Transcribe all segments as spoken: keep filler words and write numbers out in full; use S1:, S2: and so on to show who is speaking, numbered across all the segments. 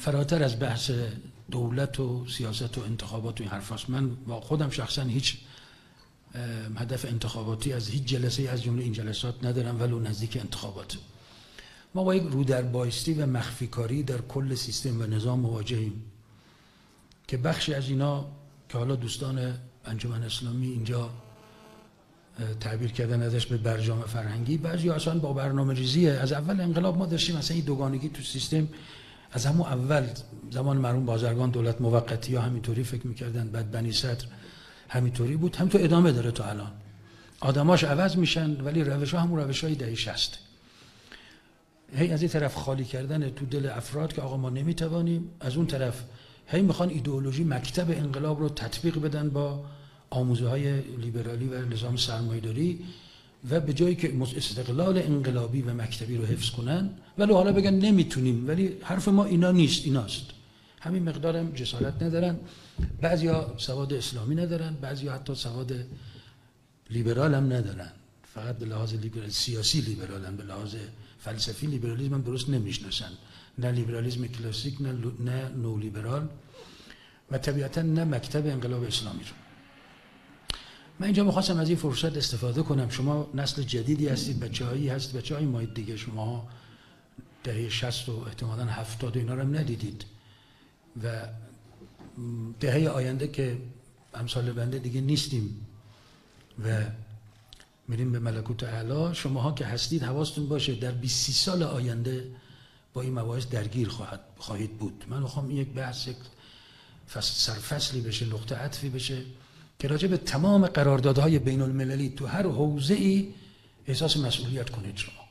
S1: فراتر از بحث دولت و سیاست و انتخابات و این حرفاست. من با خودم شخصا هیچ هدف انتخاباتی از هیچ جلسه از جمله این جلسات ندارم، ولو نزدیک انتخابات. ما با یک رو در بایستی و مخفی کاری در کل سیستم و نظام مواجهیم که بخشی از اینا که حالا دوستان انجمن اسلامی اینجا تعبیر کردن ازش به برجام فرهنگی، بعضی اصلا با برنامه ریزیه. از اول انقلاب ما داشتیم مثلا این دوگانگی تو سیستم، از همون اول زمان مرحوم بازرگان دولت موقتی ها همینطوری فکر میکردن، بعد بنی صدر همینطوری بود، همینطور ادامه داره تا الان. آدماش عوض میشن ولی روش ها همون روش های دهه شصت. هی از این طرف خالی کردن تو دل افراد که آقا ما نمیتوانیم، از اون طرف هی میخوان ایدئولوژی مکتب انقلاب رو تطبیق بدن با آموزه های لیبرالی و نظام سرمایه‌داری و به جایی که استقلال انقلابی و مکتبی رو حفظ کنن، ولی حالا بگن نمیتونیم، ولی حرف ما اینا نیست، ایناست. همین مقدارم جسارت ندارن. بعضیا سواد اسلامی ندارن، بعضیا حتی سواد لیبرال هم ندارن، فقط به لحاظ لیبرال سیاسی لیبرالن، به لحاظ فلسفی لیبرالیسم هم درست نمیشناسن، نه لیبرالیسم کلاسیک، نه نه نو لیبرال و طبیعتا نه مکتب انقلاب اسلامی رو. من اینجا می‌خواستم از این فرصت استفاده کنم. شما نسل جدیدی هستید، بچه‌هایی هست، بچه‌های ما دیگه، شما دهه شصت و احتمالاً هفتاد و اینا رو هم ندیدید و دهه آینده که امثال بنده دیگه نیستیم و میریم به ملکوت اعلی. شماها که هستید حواستون باشه در بیست سال آینده با این مباحث درگیر خواهد خواهید بود. من میخوام این یک بحث یک سرفصلی بشه، نقطه عطفی بشه که راجع به تمام قراردادهای بین المللی تو هر حوزه‌ای احساس مسئولیت کنید شما.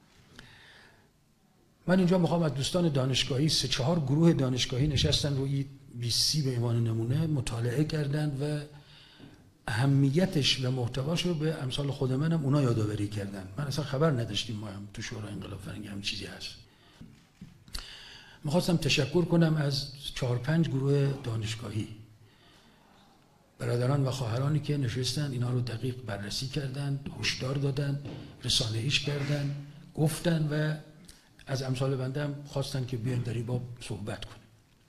S1: من اینجا میخوام از دوستان دانشگاهی، سه چهار گروه دانشگاهی نشستن روی بیستی به عنوان نمونه مطالعه کردن و اهمیتش و محتواش رو به امثال خود منم اونا یادآوری کردن. من اصلا خبر نداشتیم ما هم تو شورای انقلاب فرهنگی هم چیزی هست. میخواستم تشکر کنم از چهار پنج گروه دانشگاهی، برادران و خواهرانی که نشستن اینا رو دقیق بررسی کردن، هشدار دادن، رسانه‌ایش کردن، گفتن و از امثال بنده هم خواستن که بیاین در این باب صحبت کنیم.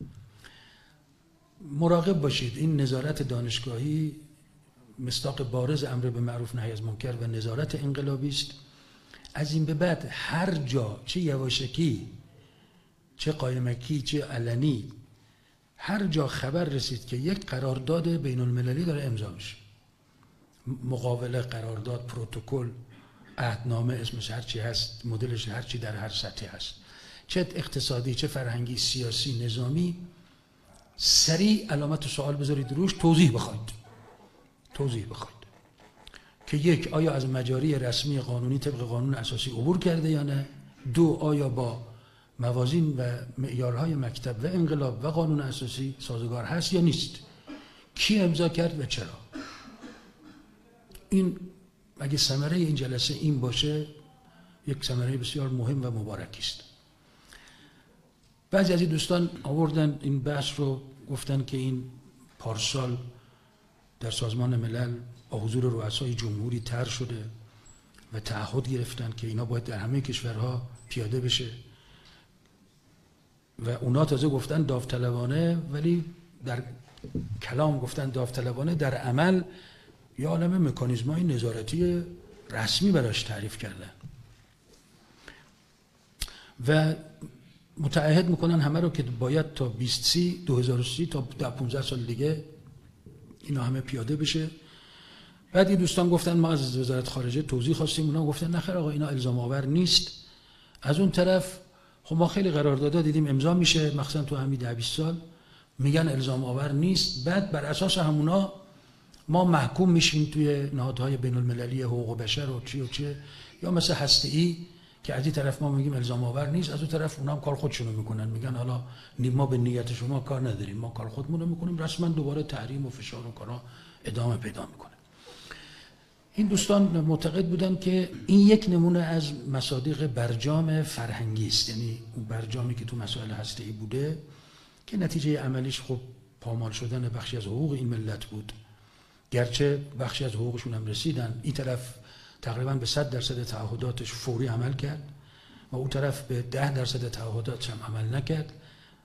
S1: مراقب باشید، این نظارت دانشگاهی مصداق بارز امر به معروف نهی از منکر و نظارت انقلابی است. از این به بعد هر جا، چه یواشکی، چه قایمکی، چه علنی، هر جا خبر رسید که یک قرارداد بین المللی داره امضا میشه، مقاوله، قرارداد، پروتکل، عهدنامه، اسمش هر چی هست، مدلش هر چی در هر سطحی هست، چه اقتصادی، چه فرهنگی، سیاسی، نظامی، سریع علامت سوال بذارید روش، توضیح بخواید. توضیح بخواید که یک، آیا از مجاری رسمی قانونی طبق قانون اساسی عبور کرده یا نه؟ دو، آیا با موازین و معیارهای مکتب و انقلاب و قانون اساسی سازگار هست یا نیست؟ کی امضا کرد و چرا؟ این اگه ثمره این جلسه این باشه، یک ثمره بسیار مهم و مبارکی است. بعضی از این دوستان آوردن این بحث رو، گفتن که این پارسال در سازمان ملل با حضور رؤسای جمهوری طرح شده و تعهد گرفتن که اینا باید در همه کشورها پیاده بشه و اونا تازه گفتن داوطلبانه، ولی در کلام گفتن داوطلبانه، در عمل یه عالمه مکانیزم‌های نظارتی رسمی براش تعریف کردن و متعهد میکنن همه رو که باید تا بیست سی دو هزار و سی تا پانزده سال دیگه اینا همه پیاده بشه. بعد این دوستان گفتن ما از وزارت خارجه توضیح خواستیم، اونا گفتن نخیر آقا اینا الزام آور نیست. از اون طرف خب ما خیلی قراردادها دیدیم امضا میشه، مثلا تو همین ده بیست سال میگن الزام آور نیست، بعد بر اساس همونا ما محکوم میشیم توی نهادهای بین المللی حقوق بشر و چی و چی، یا مثل هسته‌ای که از این طرف ما میگیم الزام آور نیست، از اون طرف اونا هم کار خودشونو میکنن، میگن حالا ما به نیت شما کار نداریم، ما کار خودمون رو میکنیم، رسما دوباره تحریم و فشار و کارا ادامه پیدا میکنه. این دوستان معتقد بودن که این یک نمونه از مصادیق برجام فرهنگی است، یعنی اون برجامی که تو مسائل هسته‌ای بوده که نتیجه عملیش خب پامال شدن بخشی از حقوق این ملت بود، گرچه بخشی از حقوقشون هم رسیدن. این طرف تقریبا به صد درصد تعهداتش فوری عمل کرد و اون طرف به ده درصد تعهداتش هم عمل نکرد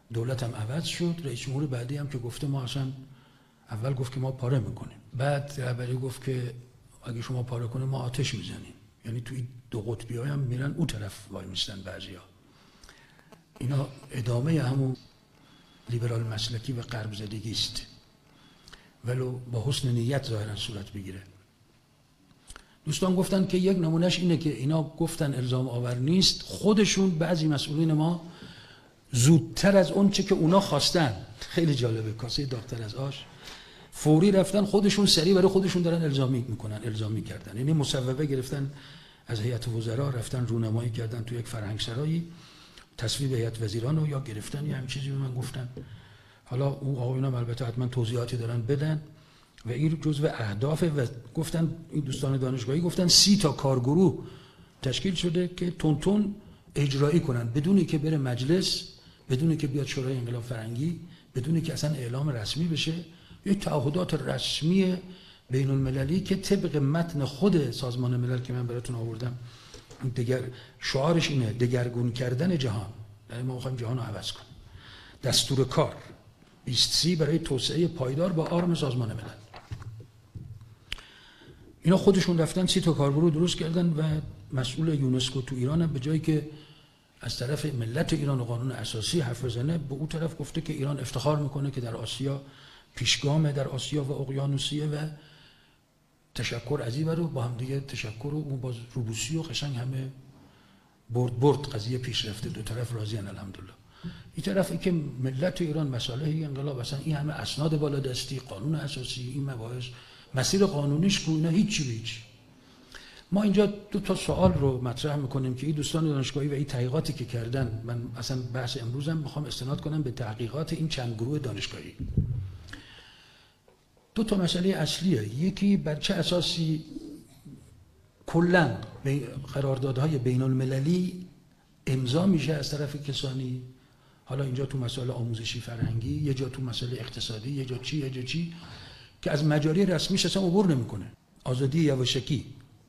S1: دولت هم عوض شد، رئیس جمهور بعدی هم که گفته ما اصلا اول گفت که ما پاره میکنیم، بعد رهبری گفت که اگه شما پاره کنید ما آتش میزنیم. یعنی توی دو قطبی های هم میرن اون طرف وای میستن بعضیا. اینا ادامه همون لیبرال مسلکی و غرب زدگی است، ولو با حسن نیت ظاهرا صورت بگیره. دوستان گفتن که یک نمونهش اینه که اینا گفتن الزام آور نیست، خودشون بعضی مسئولین ما زودتر از اون چه که اونا خواستن، خیلی جالبه، کاسه داغ‌تر از آش، فوری رفتن خودشون سریع برای خودشون دارن الزامی میکنن، الزامی کردن. یعنی مصوبه گرفتن از هیئت وزرا، رفتن رونمایی کردن تو یک فرهنگسرایی، تصویب هیئت وزیران رو یا گرفتن یا همین چیزی به من گفتن. حالا اون آقایونم البته حتما توضیحاتی دارن بدن و این جزء اهداف و گفتن این دوستان دانشگاهی گفتن سی تا کارگروه تشکیل شده که تون تون اجرایی کنن بدونی که بره مجلس، بدونی که بیاد شورای انقلاب فرهنگی، بدونی که اصلا اعلام رسمی بشه، یک تعهدات رسمی بین المللی که طبق متن خود سازمان ملل که من براتون آوردم، دیگر شعارش اینه دگرگون کردن جهان، یعنی ما می‌خوایم جهان رو عوض کنیم. دستور کار بیست سی برای توسعه پایدار با آرم سازمان ملل. اینا خودشون رفتن سی تا کارگروه درست کردن و مسئول یونسکو تو ایران هم به جایی که از طرف ملت ایران و قانون اساسی حرف بزنه، به اون طرف گفته که ایران افتخار میکنه که در آسیا پیشگامه، در آسیا و اقیانوسیه و تشکر از این رو با هم دیگه تشکر و اون باز روبوسی و قشنگ همه برد برد قضیه پیش رفته، دو طرف راضیان الحمدلله. این طرفی که ملت ایران مسائل انقلاب اصلا این همه اسناد بالادستی، قانون اساسی، این مباحث مسیر قانونیش کو اینا هیچی هیچ. ما اینجا دو تا سوال رو مطرح میکنیم که این دوستان دانشگاهی و این تحقیقاتی که کردن، من اصلا بحث امروزم میخوام استناد کنم به تحقیقات این چند گروه دانشگاهی. دو تا مسئله اصلیه، یکی بر چه اساسی کلا قراردادهای بین المللی امضا میشه از طرف کسانی، حالا اینجا تو مسائل آموزشی فرهنگی، یه جا تو مسائل اقتصادی، یه جا چی یه جا چی، که از مجاری رسمیش اصلا عبور نمیکنه. آزادی یواشکی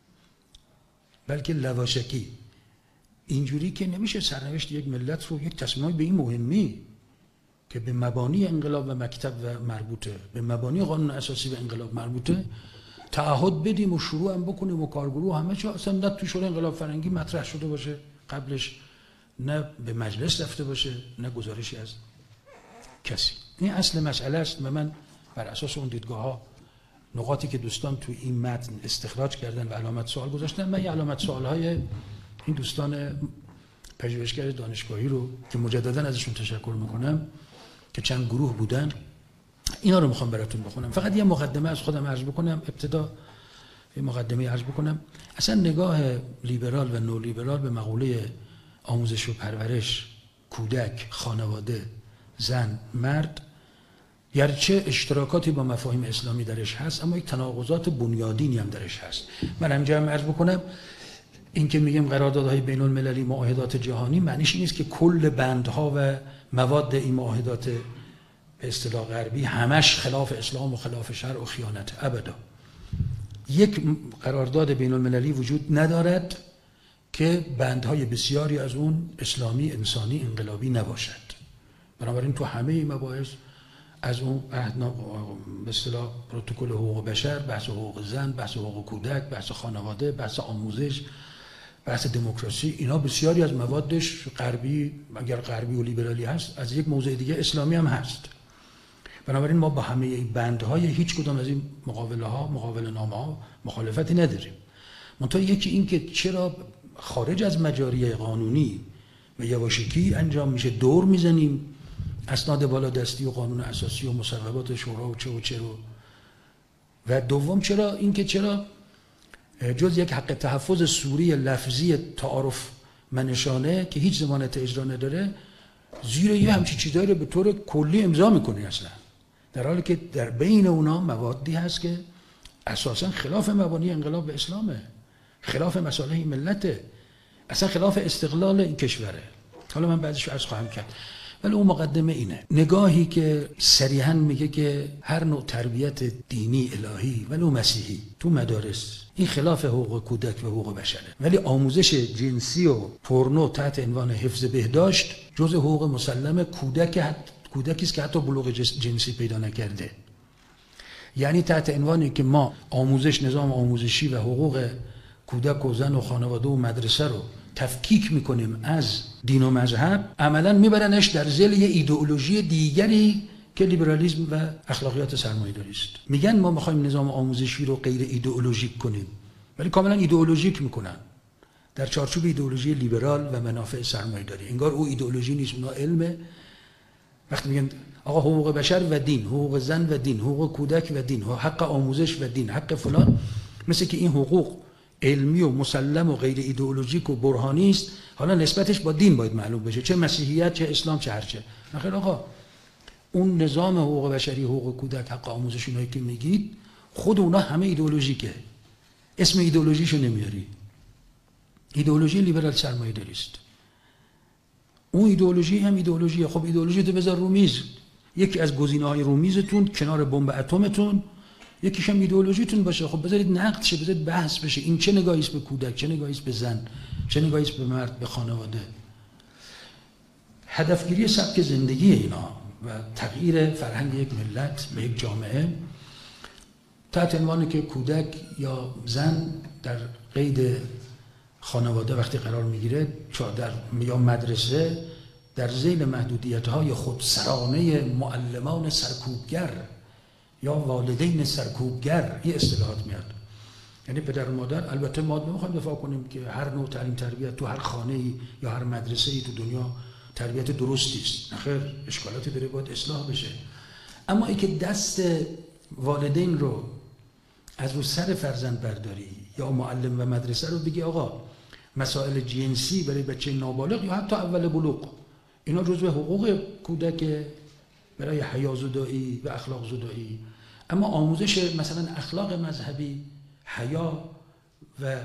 S1: بلکه لواشکی. اینجوری که نمیشه سرنوشت یک ملت رو یک تصمیم به این مهمی که به مبانی انقلاب و مکتب و مربوطه، به مبانی قانون اساسی و انقلاب مربوطه، تعهد بدیم و شروع هم بکنیم و کارگروه همه چی اصلا نه تو شورای انقلاب فرهنگی مطرح شده باشه قبلش، نه به مجلس رفته باشه، نه گزارشی از کسی. این اصل مسئله است و من بر اساس اون دیدگاه ها نقاطی که دوستان تو این متن استخراج کردن و علامت سوال گذاشتن، من یه علامت سوال های این دوستان پژوهشگر دانشگاهی رو که مجددا ازشون تشکر میکنم که چند گروه بودن، اینا رو میخوام براتون بخونم. فقط یه مقدمه از خودم عرض بکنم، ابتدا یه مقدمه عرض بکنم. اصلا نگاه لیبرال و نو لیبرال به مقوله آموزش و پرورش، کودک، خانواده، زن، مرد، گرچه اشتراکاتی با مفاهیم اسلامی درش هست اما یک تناقضات بنیادینی هم درش هست. من همینجا هم عرض بکنم این که میگیم قراردادهای بین المللی، معاهدات جهانی، معنیش این نیست که کل بندها و مواد این معاهدات به اصطلاح غربی همش خلاف اسلام و خلاف شرع و خیانت. ابدا. یک قرارداد بین المللی وجود ندارد که بندهای بسیاری از اون اسلامی، انسانی، انقلابی نباشد. بنابراین تو همه این مباحث از اون به اصطلاح پروتکل حقوق بشر، بحث حقوق زن، بحث حقوق کودک، بحث خانواده، بحث آموزش، بحث دموکراسی، اینا بسیاری از موادش غربی، اگر غربی و لیبرالی هست، از یک موضع دیگه اسلامی هم هست. بنابراین ما با همه این بندهای هیچ کدام از این مقاوله ها، مقاوله نامه ها مخالفتی نداریم. منتها یکی این که چرا خارج از مجاری قانونی و یواشکی انجام میشه، دور میزنیم اسناد بالادستی و قانون اساسی و مصوبات شورا و چه و چه رو، و دوم چرا اینکه چرا جز یک حق تحفظ سوری لفظی تعارف منشانه که هیچ ضمانت اجرا نداره، زیر یه همچین چیزایی رو به طور کلی امضا میکنه اصلا، در حالی که در بین اونا موادی هست که اساسا خلاف مبانی انقلاب به اسلامه، خلاف مصالح ملته، اصلا خلاف استقلال این کشوره. حالا من بعدش عرض خواهم کرد. ولی اون مقدمه اینه. نگاهی که صریحاً میگه که هر نوع تربیت دینی الهی ولو مسیحی تو مدارس این خلاف حقوق کودک و حقوق بشره، ولی آموزش جنسی و پورنو تحت عنوان حفظ بهداشت جزء حقوق مسلم کودک کودکی است که حتی بلوغ جنسی پیدا نکرده. یعنی تحت عنوانی که ما آموزش، نظام آموزشی و حقوق کودک و زن و خانواده و مدرسه رو تفکیک میکنیم از دین و مذهب، عملا میبرنش در ظل یه ایدئولوژی دیگری که لیبرالیسم و اخلاقیات سرمایه‌داری است. میگن ما میخوایم نظام آموزشی رو غیر ایدئولوژیک کنیم، ولی کاملا ایدئولوژیک میکنن در چارچوب ایدئولوژی لیبرال و منافع سرمایه‌داری. انگار او ایدئولوژی نیست، اونها علمه. وقتی میگن آقا حقوق بشر و دین، حقوق زن و دین، حقوق کودک و دین، حق آموزش و دین، حق فلان، مثل که این حقوق علمی و مسلم و غیر ایدئولوژیک و برهانی است، حالا نسبتش با دین باید معلوم بشه، چه مسیحیت چه اسلام چه هرچه. نخیر آقا، اون نظام حقوق بشری، حقوق کودک، حق آموزش، اونایی که میگید خود اونا همه ایدئولوژیکه، اسم ایدئولوژیشو نمیاری. ایدئولوژی لیبرال سرمایه‌داری است. اون ایدئولوژی هم ایدئولوژیه. خب ایدئولوژی تو بذار رو میز، یکی از گزینه‌های رو میزتون کنار بمب اتمتون یکیش هم ایدئولوژیتون باشه. خب بذارید نقد شه، بذارید بحث بشه، این چه نگاهی است به کودک، چه نگاهی است به زن، چه نگاهی است به مرد، به خانواده. هدفگیری سبک زندگی اینا و تغییر فرهنگ یک ملت به یک جامعه تحت عنوانی که کودک یا زن در قید خانواده وقتی قرار میگیره در یا مدرسه در ذیل محدودیت‌های خودسرانه معلمان سرکوبگر یا والدین سرکوبگر، این اصطلاحات میاد. یعنی پدر و مادر، البته ما نمیخوایم دفاع کنیم که هر نوع تعلیم تربیت تو هر خانه‌ای یا هر مدرسه‌ای تو دنیا تربیت درستی است، نخیر، اشکالاتی داره، باید اصلاح بشه. اما اینکه دست والدین رو از رو سر فرزند برداری یا معلم و مدرسه رو بگی آقا مسائل جنسی برای بچه نابالغ یا حتی اول بلوغ اینا جزو حقوق کودک برای حیا زدایی و اخلاق زدایی، اما آموزش مثلا اخلاق مذهبی، حیا و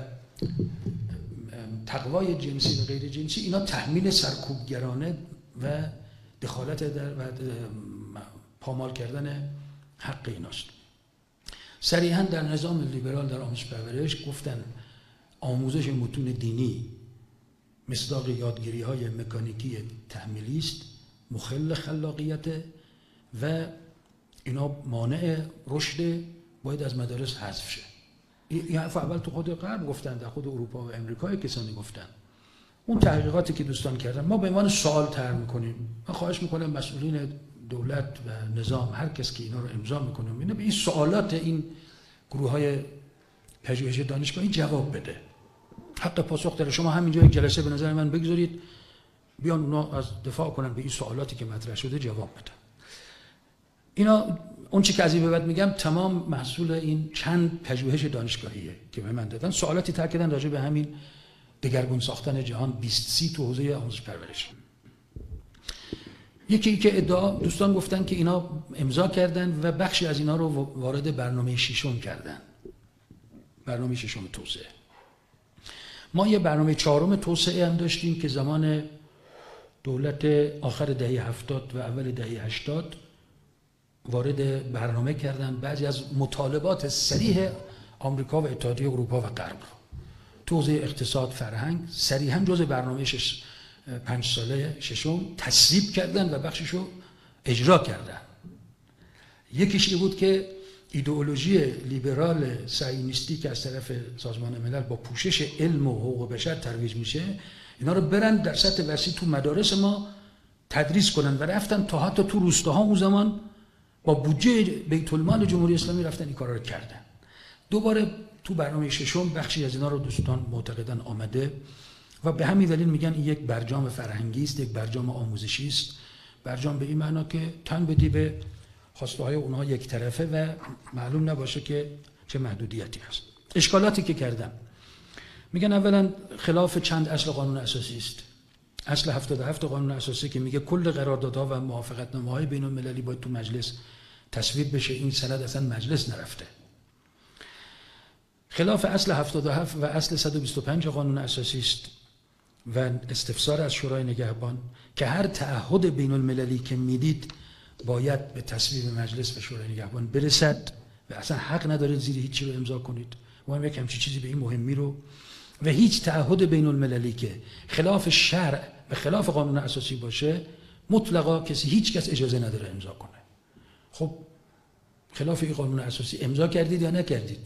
S1: تقوای جنسی و غیر جنسی، اینا تحمیل سرکوبگرانه و دخالت در و پامال کردن حق ایناست. صریحا در نظام لیبرال در آموزش پرورش گفتن آموزش متون دینی مصداق یادگیری های مکانیکی تحمیلی است، مخل خلاقیت و اینا مانع رشد، باید از مدارس حذف شه. این حرف اول تو خود غرب گفتن، در خود اروپا و امریکا کسانی گفتن. اون تحقیقاتی که دوستان کردن ما به عنوان سوال طرح میکنیم. من خواهش میکنم مسئولین دولت و نظام، هر کس که اینا رو امضا میکنه اینه به این سوالات این گروه های پژوهش دانشگاهی جواب بده. حق پاسخ داره. شما همینجا یک جلسه به نظر من بگذارید بیان اونا از دفاع کنن به این سوالاتی که مطرح شده جواب بدن. اینا اون چی که از این به بعد میگم تمام محصول این چند پژوهش دانشگاهیه که به من دادن. سوالاتی طرح کردن راجع به همین دگرگون ساختن جهان بیست سی تو حوزه آموزش پرورش. یکی که ادعا دوستان گفتن که اینا امضا کردن و بخشی از اینا رو وارد برنامه ششم کردن. برنامه ششم توسعه. ما یه برنامه چهارم توسعه هم داشتیم که زمان دولت آخر دهه هفتاد و اول دهه هشتاد وارد برنامه کردن بعضی از مطالبات صریح آمریکا و اتحادیه اروپا و غرب رو تو حوزه اقتصاد، فرهنگ صریحاً جزء برنامه شش پنج ساله ششم تصویب کردن و بخششو اجرا کردن. یکیش این بود که ایدئولوژی لیبرال صهیونیستی که از طرف سازمان ملل با پوشش علم و حقوق بشر ترویج میشه، اینا رو برن در سطح وسیع تو مدارس ما تدریس کنن و رفتن تا حتی تو روستاها اون زمان با بودجه بیت المال جمهوری اسلامی رفتن این کارا رو کردن. دوباره تو برنامه ششم بخشی از اینا رو دوستان معتقدن آمده و به همین دلیل میگن این یک برجام فرهنگی است، یک برجام آموزشی است. برجام به این معنا که تن بدی به خواسته های اونها یک طرفه و معلوم نباشه که چه محدودیتی هست. اشکالاتی که کردم میگن اولا خلاف چند اصل قانون اساسی است. اصل هفتاد و هفت قانون اساسی که میگه کل قراردادها و موافقتنامه‌های بین المللی باید تو مجلس تصویب بشه، این سند اصلا مجلس نرفته. خلاف اصل هفتاد و هفت و اصل صد و بیست و پنج قانون اساسی است و استفسار از شورای نگهبان که هر تعهد بین المللی که میدید باید به تصویب مجلس و شورای نگهبان برسد و اصلا حق ندارید زیر هیچ چی رو امضا کنید. ما هم یک همچین چیزی به این مهمی رو و هیچ تعهد بین المللی که خلاف شرع و خلاف قانون اساسی باشه مطلقا کسی هیچ کس اجازه نداره امضا کنه. خب خلاف این قانون اساسی امضا کردید یا نکردید؟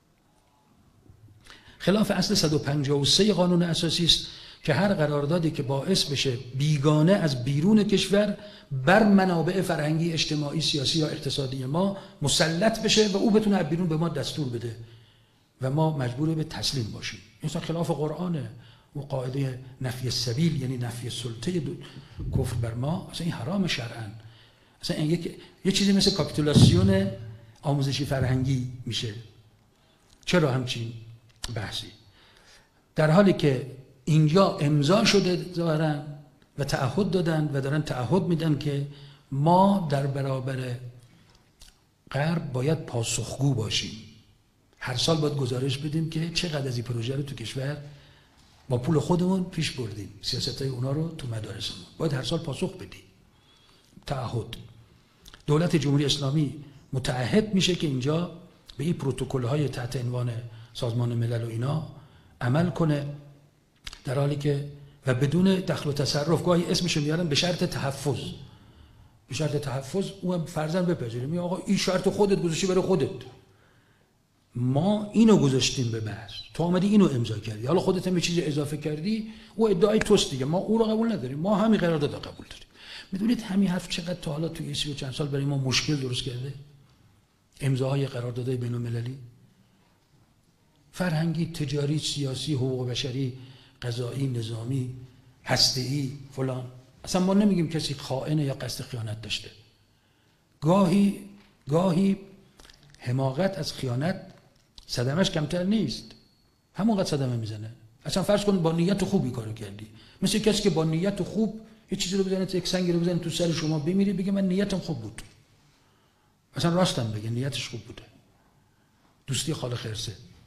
S1: خلاف اصل صد و پنجاه و سه قانون اساسی است که هر قراردادی که باعث بشه بیگانه از بیرون کشور بر منابع فرهنگی، اجتماعی، سیاسی یا اقتصادی ما مسلط بشه و او بتونه از بیرون به ما دستور بده و ما مجبور به تسلیم باشیم. این اصلا خلاف قرآنه. و قاعده نفی السبیل یعنی نفی سلطه کفر بر ما اصلا این حرام شرعاً. اصلا این یک یه چیزی مثل کاپیتولاسیون آموزشی فرهنگی میشه. چرا همچین بحثی؟ در حالی که اینجا امضا شده دارن و تعهد دادن و دارن تعهد میدن که ما در برابر غرب باید پاسخگو باشیم. هر سال باید گزارش بدیم که چقدر از این پروژه رو تو کشور با پول خودمون پیش بردیم، سیاستای اونا رو تو مدارسمون باید هر سال پاسخ بدیم. تعهد. دولت جمهوری اسلامی متعهد میشه که اینجا به این پروتکل‌های تحت عنوان سازمان ملل و اینا عمل کنه، در حالی که و بدون دخل و تصرف. گاهی اسمشو میارن به شرط تحفظ. به شرط تحفظ اون فرضاً بپذیریم می آقا این شرط خودت گذاشتی برای خودت. ما اینو گذاشتیم به بحث، تو اومدی اینو امضا کردی، حالا خودت هم یه چیزی اضافه کردی، او ادعای توست دیگه، ما او رو قبول نداریم، ما همین قرارداد قبول داریم. میدونید همین حرف چقدر تا حالا توی سی و چند سال برای ما مشکل درست کرده؟ امضاهای قراردادهای بین المللی فرهنگی، تجاری، سیاسی، حقوق بشری، قضایی، نظامی، هسته‌ای، فلان. اصلا ما نمیگیم کسی خائنه یا قصد خیانت داشته. گاهی گاهی حماقت از خیانت صدمش کمتر نیست، همونقدر صدمه میزنه. اصلا فرض کن با نیت خوبی کارو کردی، مثل کسی که با نیت خوب یه چیزی رو بزنه، یک سنگی رو بزنه تو سر شما بمیری، بگه من نیتم خوب بود. اصلا راستم بگه نیتش خوب بوده، دوستی خال خرسه.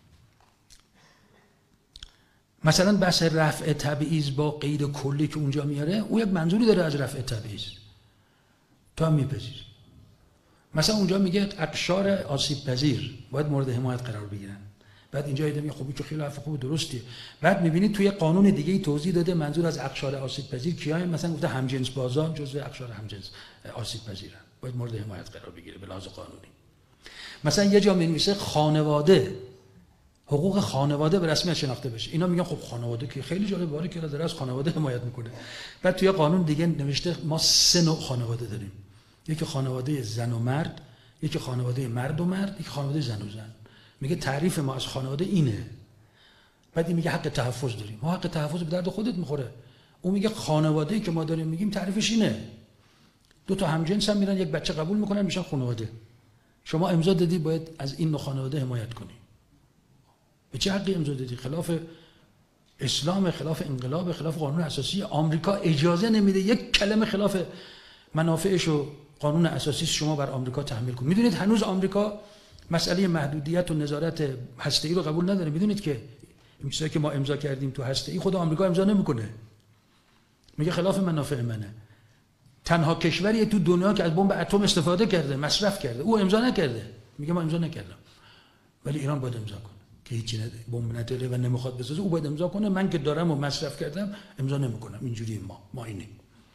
S1: مثلا بحث رفع تبعیض با قید کلی که اونجا میاره، او یک منظوری داره از رفع تبعیض، تو هم میپذیری. مثلا اونجا میگه اقشار آسیب پذیر باید مورد حمایت قرار بگیرن. بعد اینجا میگه خب این خیلی حرف خوب درستیه. بعد میبینید توی قانون دیگه ای توضیح داده منظور از اقشار آسیب پذیر کیای، مثلا گفته همجنس بازان جزو اقشار همجنس آسیب پذیرن، باید مورد حمایت قرار بگیره به لحاظ قانونی. مثلا یه جا می‌نویسه خانواده، حقوق خانواده به رسمیت شناخته بشه. اینا میگن خب خانواده که خیلی جالب، باره که داره از خانواده حمایت میکنه. بعد توی قانون دیگه نوشته ما سه نوع خانواده داریم، یکی خانواده زن و مرد، یکی خانواده مرد و مرد، یکی خانواده زن و زن. میگه تعریف ما از خانواده اینه. بعد میگه حق تحفظ داریم. ما حق تحفظ به درد خودت میخوره. اون میگه خانواده‌ای که ما داریم میگیم تعریفش اینه. دو تا همجنس هم میرن یک بچه قبول میکنن میشن خانواده. شما امضا دادی باید از این نوع خانواده حمایت کنی. به چه حقی امضا دادی؟ خلاف اسلام، خلاف انقلاب، خلاف قانون اساسی آمریکا. اجازه نمیده یک کلمه خلاف منافعش و قانون اساسی شما بر آمریکا تحمیل کنید. میدونید هنوز آمریکا مسئله محدودیت و نظارت هسته‌ای رو قبول نداره. میدونید که این چیزایی که ما امضا کردیم تو هسته‌ای خود آمریکا امضا نمیکنه. میگه خلاف منافع منه. تنها کشوری تو دنیا که از بمب اتم استفاده کرده، مصرف کرده، او امضا نکرده. میگه ما امضا نکردم. ولی ایران باید امضا کنه که هیچی نده، بمب نداره و نمیخواد بسازه. او باید امضا کنه. من که دارم و مصرف کردم امضا نمیکنم. اینجوری ما ما اینیم.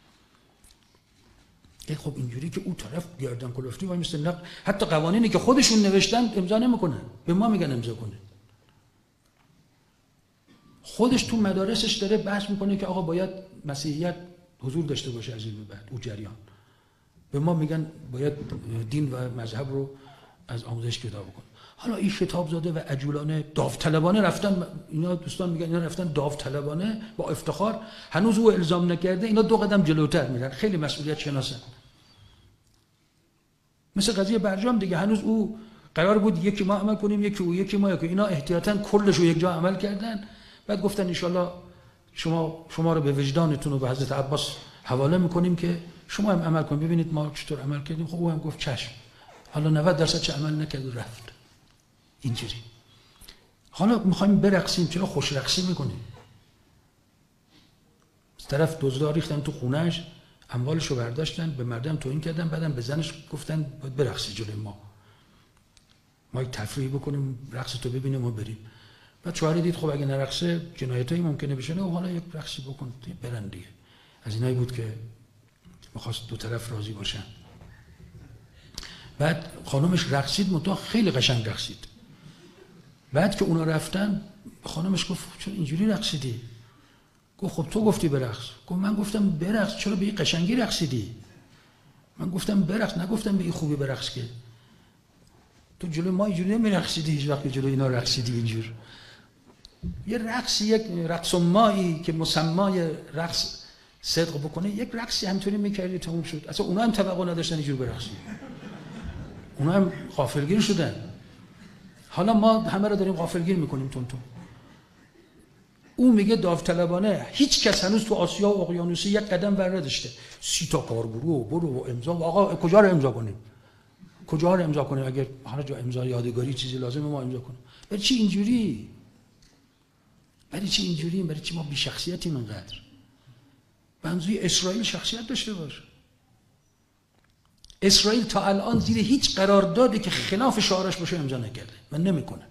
S1: ای خب اینجوری که اون طرف گردن کلفتی وای مثل نق، حتی قوانینی که خودشون نوشتن امضا نمیکنن، به ما میگن امضا کنه. خودش تو مدارسش داره بحث میکنه که آقا باید مسیحیت حضور داشته باشه از این به بعد، او جریان. به ما میگن باید دین و مذهب رو از آموزش کتاب بکن. حالا این شتاب زاده و عجولانه داوطلبانه رفتن، اینا دوستان میگن اینا رفتن داوطلبانه با افتخار، هنوز او الزام نکرده، اینا دو قدم جلوتر میرن، خیلی مسئولیت شناسن. مثل قضیه برجام دیگه، هنوز او قرار بود یکی ما عمل کنیم یکی او یکی ما، یکی اینا احتیاطاً کلش رو یک جا عمل کردن. بعد گفتن ان شاءالله شما شما رو به وجدانتون و به حضرت عباس حواله میکنیم که شما هم عمل کنید، ببینید ما چطور عمل کردیم. خب او هم گفت چشم. حالا نود درصد چه عمل نکرد و رفت. اینجوری. حالا میخوایم برقصیم، چرا خوش رقصی میکنیم؟ طرف دزدا ریختن تو خونه‌اش، اموالشو برداشتن، به مردم توهین کردن، بعدم به زنش گفتن باید برقصی جلوی ما، ما یک تفریح بکنیم، رقص تو ببینیم و بریم. بعد شوهر دید خب اگه نرقصه جنایتایی ممکنه بشه، نه حالا یک رقصی بکن برن دیگه. از اینایی بود که می‌خواست دو طرف راضی باشن. بعد خانمش رقصید، منتها خیلی قشنگ رقصید. بعد که اونا رفتن خانمش گفت چرا اینجوری رقصیدی؟ گفت خب تو گفتی برقص. گفت من گفتم برقص، چرا به این قشنگی رقصیدی؟ من گفتم برقص، نگفتم به این خوبی برقص که. تو جلوی ما اینجوری نمیرقصیدی، هیچ وقت جلوی اینا رقصیدی اینجور. یه رقص، یک رقص مایی که مسمای رقص صدق بکنه، یک رقصی همینطوری میکردی تموم شد. اصلا اونا هم توقع نداشتن اینجور برقصی، اونا هم غافلگیر شدن. حالا ما همه رو داریم غافلگیر میکنیم تون تون. او میگه داوطلبانه هیچ کس هنوز تو آسیا و اقیانوسیه یک قدم ور نداشته. سی تا کارگروه و برو و امضا، آقا کجا رو امضا کنیم؟ کجا رو امضا کنیم؟ اگر هر جا امضا یادگاری چیزی لازمه ما امضا کنیم. برای چی اینجوری؟ برای چی اینجوری؟ برای چی ما بی شخصیتیم انقدر؟ منظوری اسرائیل شخصیت داشته باشه. اسرائیل تا الان زیر هیچ قراردادی که خلاف شعارش باشه امضا نکرده و نمیکنه.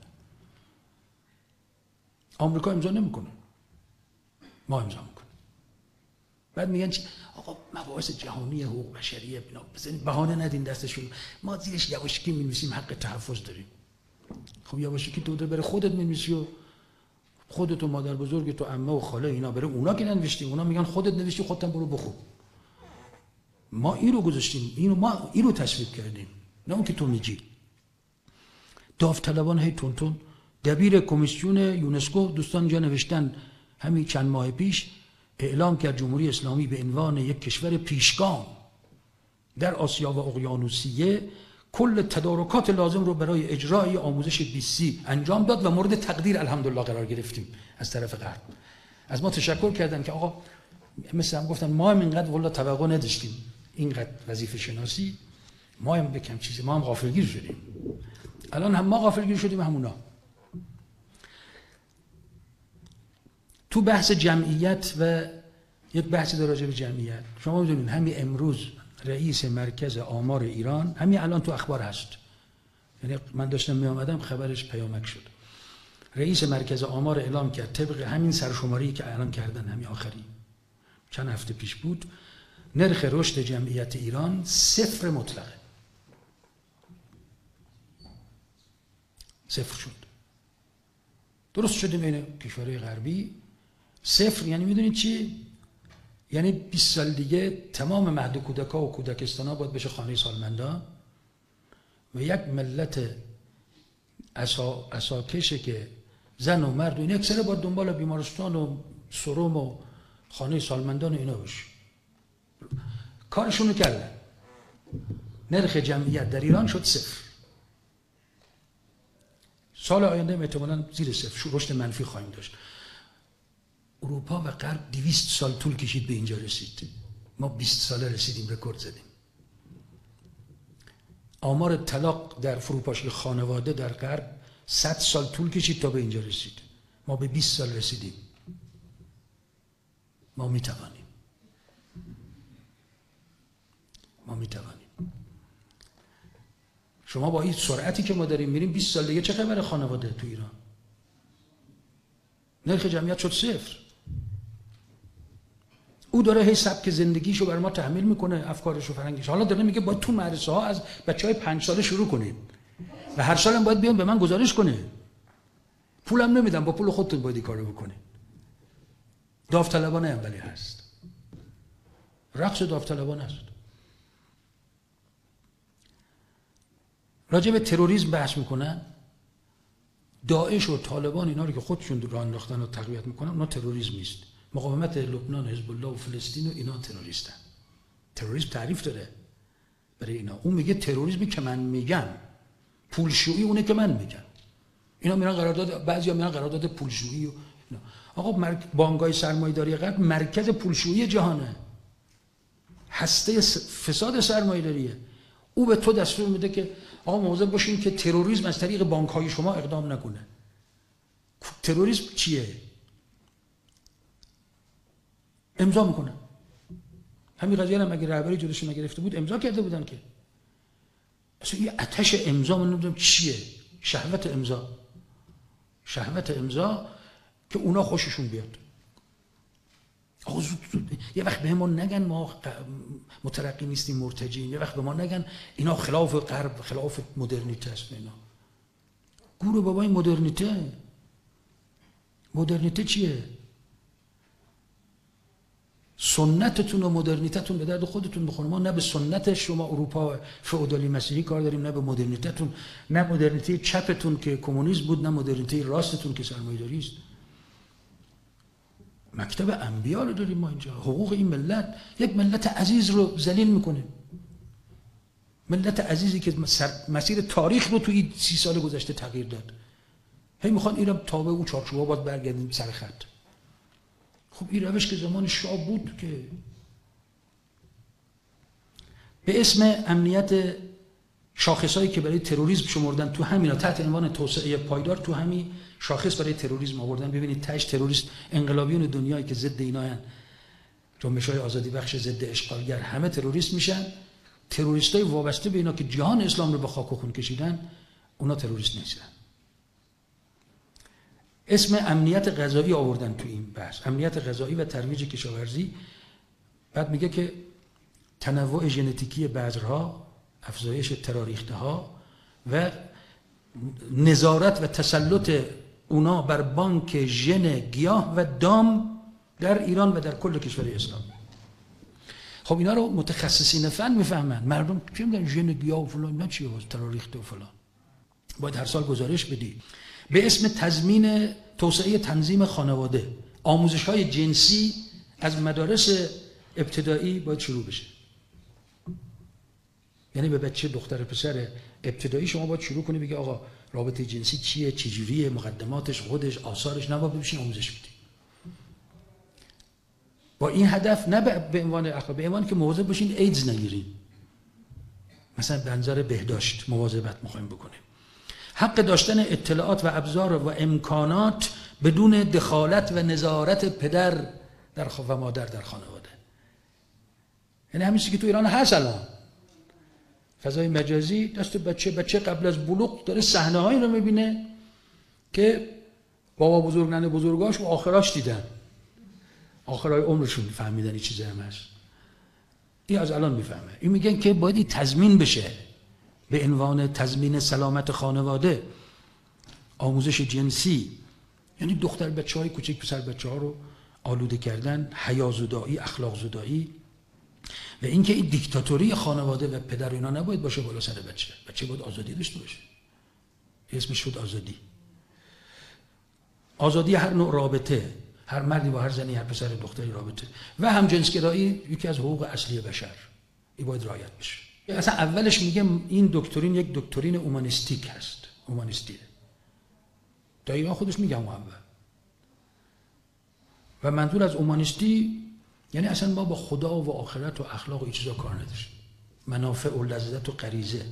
S1: آمریکا امضا نمیکنه، ما امضا میکنیم. بعد میگن چی؟ آقا مباحث جهانی حقوق بشریه بنا بزنید بهانه ندین دستشون، ما زیرش یواشکی می‌نویسیم حق تحفظ داریم. خب یواشکی تو بره خودت می‌نویسی و خودت و مادر بزرگ تو عمه و خاله اینا بره اونا که ننوشتی، اونا میگن خودت نوشتی خودت برو بخون. ما این رو گذاشتیم، اینو ما این رو تصویب کردیم، نه اون که تو میگی. داوطلبان هی تون تون. دبیر کمیسیون یونسکو دوستان اینجا نوشتن همین چند ماه پیش اعلام کرد جمهوری اسلامی به عنوان یک کشور پیشگام در آسیا و اقیانوسیه کل تدارکات لازم رو برای اجرای آموزش بیست سی انجام داد و مورد تقدیر الحمدلله قرار گرفتیم از طرف غرب. از ما تشکر کردن که آقا مثل هم گفتن ما هم اینقدر والله توقع نداشتیم، اینقدر وظیفه شناسی، ما هم بکم چیزی، ما هم غافلگیر شدیم. الان هم ما غافلگیر شدیم همونا. تو بحث جمعیت و یک بحثی در راجع به جمعیت، شما میدونید همین امروز رئیس مرکز آمار ایران همین الان تو اخبار هست، یعنی من داشتم می آمدم خبرش پیامک شد. رئیس مرکز آمار اعلام کرد طبق همین سرشماری که اعلام کردن همین آخری چند هفته پیش بود، نرخ رشد جمعیت ایران صفر مطلقه، صفر شد. درست شدیم این کشورهای غربی صفر، یعنی میدونید چی؟ یعنی بیست سال دیگه تمام مهد کودک‌ها و کودکستان‌ها باید بشه خانه سالمندان و یک ملت اسا اساکشه که زن و مرد و این اکثر باید دنبال بیمارستان و سرم و خانه سالمندان و اینا باشه. کارشونو کردن. نرخ جمعیت در ایران شد صفر. سال آینده احتمالاً زیر صفر رشد منفی خواهیم داشت. اروپا و غرب دویست سال طول کشید به اینجا رسید. ما بیست ساله رسیدیم، رکورد زدیم. آمار طلاق در فروپاشی خانواده در غرب صد سال طول کشید تا به اینجا رسید. ما به بیست سال رسیدیم. ما میتوانیم. ما میتوانیم. شما با این سرعتی که ما داریم میریم بیست سال دیگه چه خبر خانواده تو ایران؟ نرخ جمعیت شد صفر. او داره هی سبک زندگیشو بر ما تحمیل میکنه، افکارشو، فرهنگش. حالا داره میگه باید تو مدرسه ها از بچهای پنج ساله شروع کنید و هر سالم باید بیان به من گزارش کنه. پولم نمیدم، با پول خودتون باید این کارو بکنه. داوطلبانه اولی هست. رقص داوطلبانه است. راجع به تروریسم بحث میکنن. داعش و طالبان اینا رو که خودشون راه انداختن و تقویت میکنن، اونا تروریسم نیست. مقاومت لبنان، حزب الله و فلسطین و اینا تروریستن. تروریسم تعریف داره برای اینا. اون میگه تروریسمی که من میگم، پولشویی اونه که من میگم. اینا میرن قرارداد، بعضیا میرن قرارداد پولشویی و اینا. آقا بانک‌های سرمایه‌داری غرب مرکز پولشویی جهانه. هسته فساد سرمایه‌داریه. او به تو دستور میده که آقا مواظب باشین که تروریسم از طریق بانک‌های شما اقدام نکنه. تروریسم چیه؟ امضا میکنن. همین قضیه هم اگه رهبری جلوشون نگرفته بود امضا کرده بودن که. اصلا یه آتش امضا من نمیدونم چیه، شهوت امضا، شهوت امضا که اونا خوششون بیاد. آقا زود زود یه وقت به ما نگن ما مترقی نیستیم مرتجعیم، یه وقت به ما نگن اینا خلاف غرب، خلاف مدرنیته است. اینا گور بابا این مدرنیته، مدرنیته چیه؟ سنتتون و مدرنیتتون به درد خودتون بخونه. ما نه به سنت شما اروپا فئودالی مسیحی کار داریم، نه به مدرنیتتون، نه مدرنیته چپتون که کمونیسم بود، نه مدرنیته راستتون که سرمایه‌داری است. مکتب انبیا رو داریم ما اینجا. حقوق این ملت، یک ملت عزیز رو ذلیل میکنه. ملت عزیزی که مسیر تاریخ رو توی این سی سال گذشته تغییر داد. هی میخوان اینو تابع اون چارچوبا باید برگردیم سر خط. خب این روش که زمان شاه بود که به اسم امنیت شاخصایی که برای تروریسم شمردن تو همینا تحت عنوان توسعه پایدار تو همین شاخص برای تروریسم آوردن. ببینید تاش تروریست انقلابیون دنیایی که ضد ایناین، جنبش‌های آزادی بخش ضد اشغالگر، همه تروریست میشن. تروریستای وابسته به اینا که جهان اسلام رو به خاک و خون کشیدن اونا تروریست نیستن. اسم امنیت غذایی آوردن تو این بحث، امنیت غذایی و ترویج کشاورزی. بعد میگه که تنوع ژنتیکی بذرها، افزایش تراریخته‌ها و نظارت و تسلط اونا بر بانک ژن گیاه و دام در ایران و در کل کشور اسلام. خب اینا رو متخصصین فن میفهمن. مردم چی میگن ژن گیاه و فلان اینا چیه، تراریخته و فلان. باید هر سال گزارش بدی. به اسم تضمین توسعه تنظیم خانواده، آموزش‌های جنسی از مدارس ابتدایی باید شروع بشه. یعنی به بچه دختر پسر ابتدایی شما باید شروع کنی بگی آقا رابطه جنسی چیه، چجوریه، مقدماتش، خودش، آثارش، نباید بشین آموزش بدی. با این هدف نه به عنوان اخلاق، به عنوان که مواظب باشین ایدز نگیرین. مثلا به نظر بهداشت مواظبت می‌خوایم بکنیم. حق داشتن اطلاعات و ابزار و امکانات بدون دخالت و نظارت پدر در و مادر در خانواده. یعنی همین چیزی که تو ایران هست الان. فضای مجازی دست بچه بچه قبل از بلوغ داره صحنه‌هایی رو می‌بینه که بابا بزرگ ننه بزرگاش و آخراش دیدن. آخرای عمرشون فهمیدن این چیزا هم هست. این از الان میفهمه. این میگن که باید این تضمین بشه به عنوان تضمین سلامت خانواده، آموزش جنسی. یعنی دختر بچه‌های کوچک پسر بچه‌ها رو آلوده کردن، حیا زدایی، اخلاق زدایی و اینکه این دیکتاتوری خانواده و پدر اینا نباید باشه بالا سر بچه. بچه باید آزادی داشته باشه. اسمش شد آزادی. آزادی هر نوع رابطه، هر مردی با هر زنی، هر پسر دختری رابطه و همجنسگرایی یکی از حقوق اصلی بشر. این باید رعایت بشه. اصلا اولش میگم این دکترین یک دکترین اومانیستیک هست، اومانیستیه. تا اینا خودش میگم اول. و منظور از اومانیستی یعنی اصلا ما با خدا و آخرت و اخلاق و این چیزا کار نداشتیم. منافع و لذت و غریزه.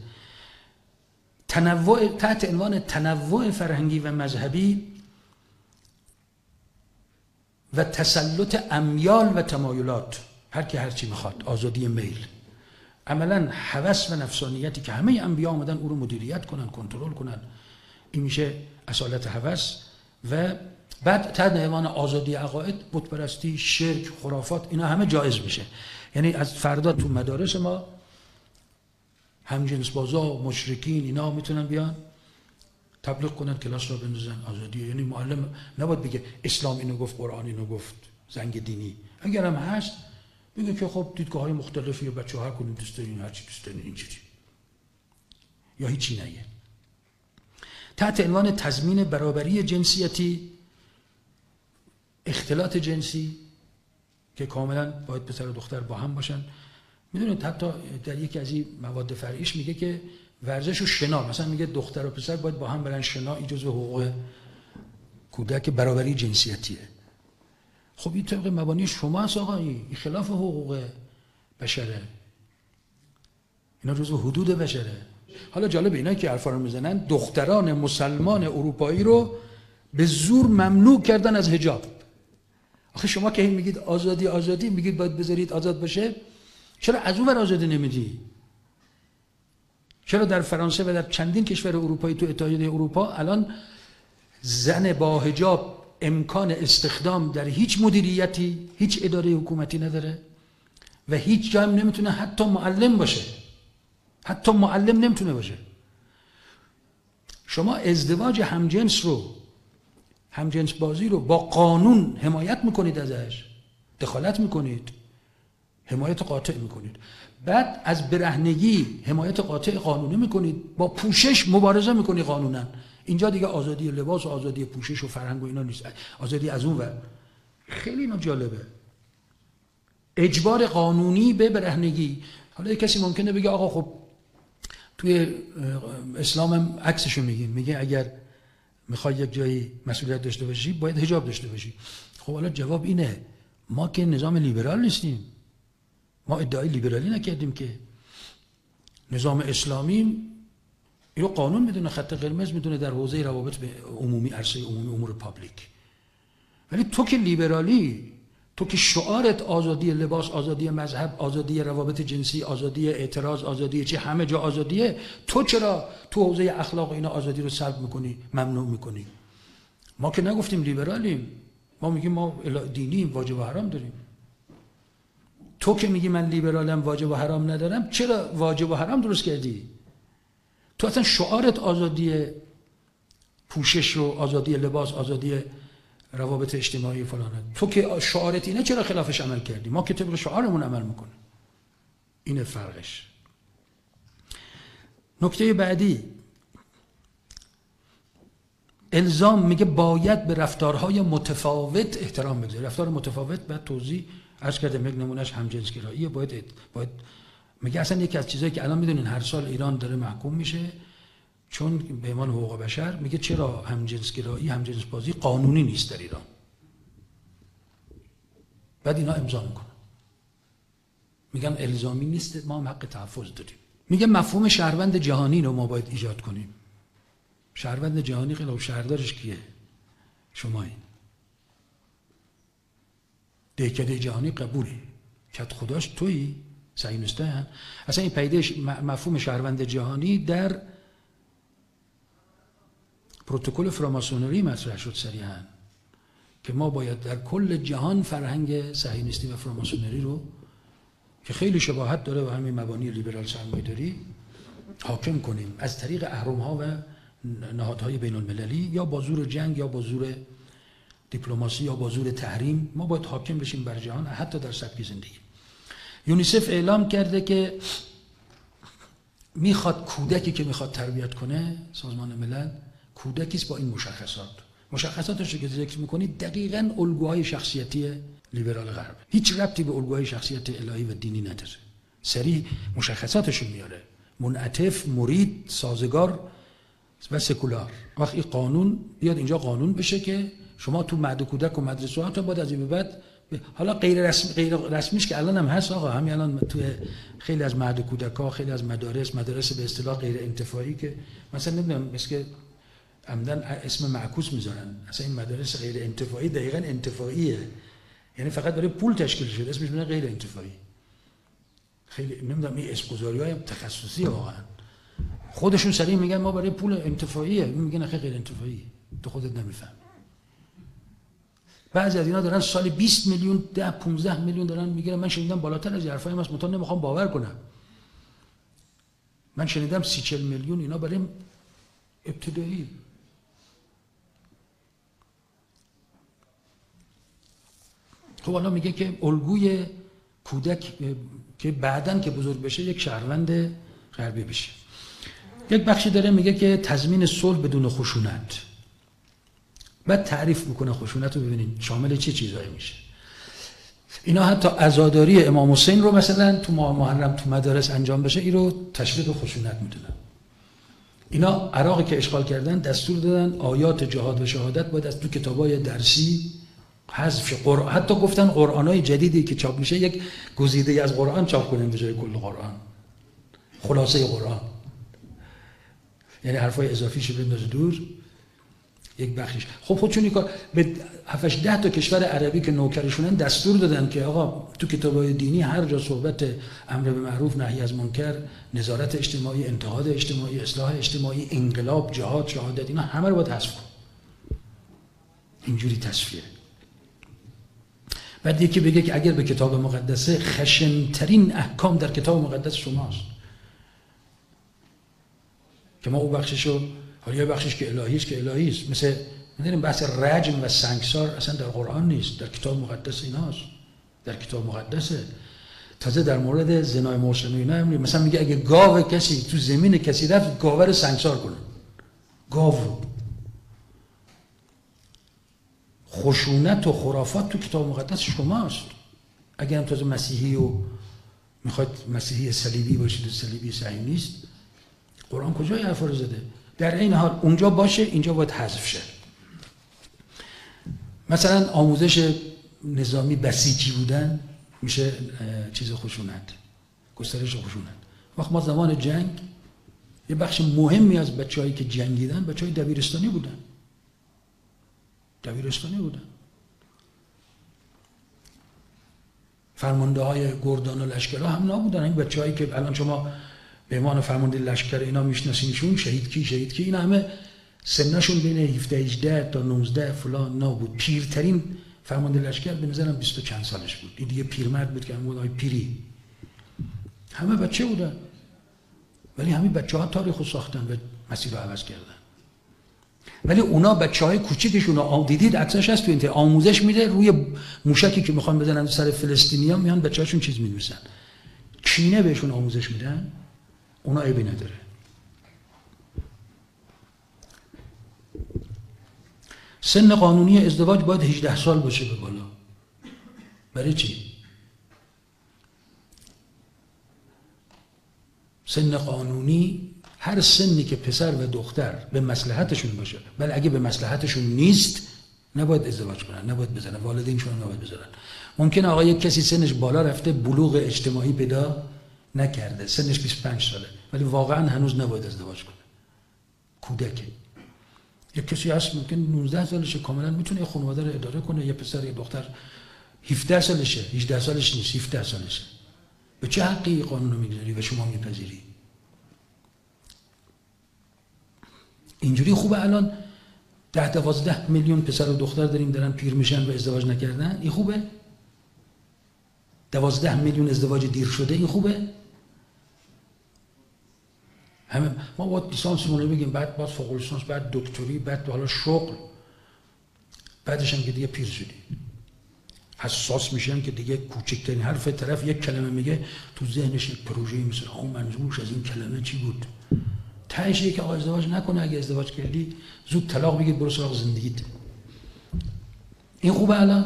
S1: تنوع تحت عنوان تنوع فرهنگی و مذهبی و تسلط امیال و تمایلات، هر کی هر چی میخواد، آزادی میل. عملاً هوس و نفسانیتی که همه انبیا آمدن او رو مدیریت کنن، کنترل کنن، این میشه اصالت هوس. و بعد تحت عنوان آزادی عقاید، بت پرستی، شرک، خرافات، اینا همه جایز میشه. یعنی از فردا تو مدارس ما همجنس بازا، مشرکین اینا میتونن بیان تبلیغ کنن، کلاس را بندازن آزادی. یعنی معلم نباید بگه اسلام اینو گفت، قرآن اینو گفت، زنگ دینی. اگر هم هست بگه که خب دیدگاه‌های مختلفی یا بچه‌ها هر کدوم دوست دارین، هر چی دوست دارین اینجوری، یا هیچی نگه. تحت عنوان تضمین برابری جنسیتی، اختلاط جنسی که کاملا باید پسر و دختر با هم باشن. میدونید حتی در یکی از این مواد فرعیش میگه که ورزش و شنا، مثلا میگه دختر و پسر باید با هم برن شنا، این جزو حقوق کودک برابری جنسیتیه. خب این طبق مبانی شما هست آقا، این خلاف حقوق بشره، اینا جزو حدود بشره. حالا جالب اینایی که حرفا رو میزنن، دختران مسلمان اروپایی رو به زور ممنوع کردن از حجاب. آخه شما که میگید آزادی آزادی، میگید باید بذارید آزاد باشه، چرا از اون ور آزادی نمیدی؟ چرا در فرانسه و در چندین کشور اروپایی تو اتحادیه اروپا الان زن با حجاب امکان استخدام در هیچ مدیریتی، هیچ اداره حکومتی نداره و هیچ جا هم نمیتونه حتی معلم باشه، حتی معلم نمیتونه باشه. شما ازدواج همجنس رو، همجنس بازی رو با قانون حمایت میکنید، ازش دخالت میکنید، حمایت قاطع میکنید. بعد از برهنگی حمایت قاطع قانونی میکنید، با پوشش مبارزه میکنید قانونا. اینجا دیگه آزادی لباس و آزادی پوشش و فرهنگ و اینا نیست، آزادی از اون ور. خیلی اینا جالبه، اجبار قانونی به برهنگی. حالا کسی ممکنه بگه آقا خب توی اسلام هم عکسشو میگه، میگه اگر میخوای یک جایی مسئولیت داشته باشی باید حجاب داشته باشی. خب حالا جواب اینه، ما که نظام لیبرال نیستیم، ما ادعای لیبرالی نکردیم که. نظام اسلامی اینو قانون میدونه، خط قرمز میدونه در حوزه روابط به عمومی، عرصه عمومی، امور پابلیک. ولی تو که لیبرالی، تو که شعارت آزادی لباس، آزادی مذهب، آزادی روابط جنسی، آزادی اعتراض، آزادی چی، همه جا آزادیه، تو چرا تو حوزه اخلاق اینا آزادی رو سلب میکنی، ممنوع میکنی؟ ما که نگفتیم لیبرالیم، ما میگیم ما دینیم، واجب و حرام داریم. تو که میگی من لیبرالم، واجب و حرام ندارم، چرا واجب و حرام درست کردی؟ تو اصلا شعارت آزادی پوشش و آزادی لباس، آزادی روابط اجتماعی فلانه. تو که شعارت اینه، چرا خلافش عمل کردی؟ ما که طبق شعارمون عمل میکنیم. اینه فرقش. نکته بعدی، الزام، میگه باید به رفتارهای متفاوت احترام بگذاری. رفتار متفاوت بعد توضیح عرض کردم، یک نمونهش همجنسگراییه. باید باید میگه اصلا یکی از چیزایی که الان میدونین هر سال ایران داره محکوم میشه چون به عنوان حقوق بشر، میگه چرا همجنسگرایی، همجنس بازی قانونی نیست در ایران. بعد اینا امضا میکنن، میگن الزامی نیست، ما هم حق تحفظ داریم. میگه مفهوم شهروند جهانی رو ما باید ایجاد کنیم. شهروند جهانی خیلی شهردارش کیه؟ شمایین. دهکده جهانی قبولی، کت خداش تویی، صهیونیستان. اصلا این پیدایش مفهوم شهروند جهانی در پروتکل فراماسونری مطرح شد صریحاً که ما باید در کل جهان فرهنگ صهیونیستی و فراماسونری رو که خیلی شباهت داره و همین مبانی لیبرال سرمایه‌داری حاکم کنیم از طریق اهرم‌ها و نهادهای بین المللی، یا با زور جنگ یا با زور دیپلماسی یا با زور تحریم. ما باید حاکم بشیم بر جهان، حتی در سبک زندگی. یونیسف اعلام کرده که میخواد کودکی که میخواد تربیت کنه، سازمان ملل، کودکی است با این مشخصات. مشخصاتش رو که ذکر میکنید دقیقاً الگوهای شخصیتی لیبرال غرب، هیچ ربطی به الگوهای شخصیت الهی و دینی نداره. سریع مشخصاتش رو میاره، منعطف، مرید، سازگار و سکولار. وقتی این قانون بیاد اینجا قانون بشه که شما تو مهد کودک و مدرسه ها تا بعد از این به بعد، حالا غیر رسمی، غیر رسمیش که الان هم هست آقا، همین الان توی خیلی از مهد کودک ها، خیلی از مدارس، مدارس به اصطلاح غیر انتفاعی که مثلا نمیدونم مثل عمدن اسم معکوس میذارن، اصلا این مدارس غیر انتفاعی دقیقاً انتفاعیه، یعنی فقط برای پول تشکیل شده، اسمش میذارن غیر انتفاعی. خیلی نمیدونم این اسم گذاری‌های تخصصی واقعا، خودشون سریع میگن ما برای پول انتفاعیه، میگن آخه غیر انتفاعی، تو خودت نمیفهم. بعضی از اینا دارن سال بیست میلیون، ده پانزده میلیون دارن میگیرن. من شنیدم بالاتر از حرفای من، متون نمیخوام باور کنم، من شنیدم سی چهل میلیون اینا برای ابتدایی. خب حالا میگه که الگوی کودک که بعداً که بزرگ بشه یک شهروند غربی بشه. یک بخشی داره میگه که تضمین صلح بدون خشونت. بعد تعریف میکنه خشونت رو، ببینید شامل چه چیزایی میشه. اینا حتی عزاداری امام حسین رو مثلا تو ماه محرم تو مدارس انجام بشه، این رو تشویق خشونت میدونن. اینا عراقی که اشغال کردن دستور دادن آیات جهاد و شهادت باید از تو کتابای درسی حذف قرآن، حتی گفتن قرآنای جدیدی که چاپ میشه یک گزیده از قرآن چاپ کنیم به جای کل قرآن، خلاصه قرآن، یعنی حرفای اضافی شو بنداز دور، یک بخشش. خب خودشون کار به هفت ده تا کشور عربی که نوکرشونن دستور دادن که آقا تو کتابای دینی هر جا صحبت امر به معروف نهی از منکر، نظارت اجتماعی، انتقاد اجتماعی، اصلاح اجتماعی، انقلاب، جهاد، شهادت، اینا همه رو باید حذف کن. اینجوری تصفیه. بعد یکی بگه که اگر به کتاب مقدسه، خشن‌ترین احکام در کتاب مقدس شماست که ما او بخششو، حالا یه بخشش که الهیش که الهیست، مثل می‌دونیم بحث رجم و سنگسار اصلا در قرآن نیست، در کتاب مقدس ایناست، در کتاب مقدسه. تازه در مورد زنای محسن و اینا مثلا میگه اگه گاو کسی تو زمین کسی رفت، گاوه رو سنگسار کنن. گاو رو. خشونت و خرافات تو کتاب مقدس شماست. اگه هم تازه مسیحی و میخواد مسیحی صلیبی باشید و صلیبی صهیونیست، قرآن کجای حرفا رو زده؟ در این حال اونجا باشه، اینجا باید حذف شه. مثلا آموزش نظامی بسیجی بودن میشه چیز خشونت، گسترش خشونت. وقت ما زمان جنگ یه بخش مهمی از بچه‌هایی که جنگیدن بچه‌های دبیرستانی بودن. دبیرستانی بودن. فرمانده های گردان و لشکرها هم نبودن. این بچه‌هایی که الان شما به عنوان فرمانده لشکر اینا میشناسینشون، شهید کی شهید کی، اینا همه سنشون بین هفده هجده تا نوزده فلان نبود. پیرترین فرمانده لشکر به نظرم بیست و چند سالش بود. این دیگه پیرمرد بود که همون آی پیری. همه بچه بودن. ولی همین بچه‌ها تاریخو ساختن و مسیر رو عوض کردن. ولی اونا بچه‌های کوچیکشون رو دیدید، عکسش هست تو اینترنت، آموزش میده روی موشکی که میخوان بزنن سر فلسطینیا، میان بچه‌هاشون چیز می‌نویسن. کینه بهشون آموزش میدن. اونا عیبی نداره. سن قانونی ازدواج باید هجده سال باشه به بالا. برای چی؟ سن قانونی هر سنی که پسر و دختر به مصلحتشون باشه، ولی اگه به مصلحتشون نیست نباید ازدواج کنن، نباید بزنن، والدینشون نباید بزنن. ممکنه آقا یک کسی سنش بالا رفته، بلوغ اجتماعی پیدا نکرده، سنش بیست و پنج ساله، ولی واقعا هنوز نباید ازدواج کنه. کودکه. یک کسی هست ممکن نوزده سالشه، کاملا میتونه خانواده رو اداره کنه، یه پسر یه دختر هفده سالشه، هجده سالش نیست، هفده سالشه. به چه حقی قانون رو میگذاری و شما میپذیری؟ اینجوری خوبه الان ده دوازده میلیون پسر و دختر داریم دارن پیر میشن و ازدواج نکردن؟ این خوبه؟ دوازده میلیون ازدواج دیر شده، این خوبه؟ همه ما باید لیسانسمون رو بگیم، بعد باید فوق لیسانس، بعد دکتری، بعد حالا شغل، بعدش هم که دیگه پیر شدی حساس میشن که دیگه کوچکترین حرف طرف یک کلمه میگه تو ذهنش یک پروژه‌ای مثل ها منظورش از این کلمه چی بود. تهش که آقا ازدواج نکنه، اگه ازدواج کردی زود طلاق بگیر برو سراغ زندگیت. این خوبه الان؟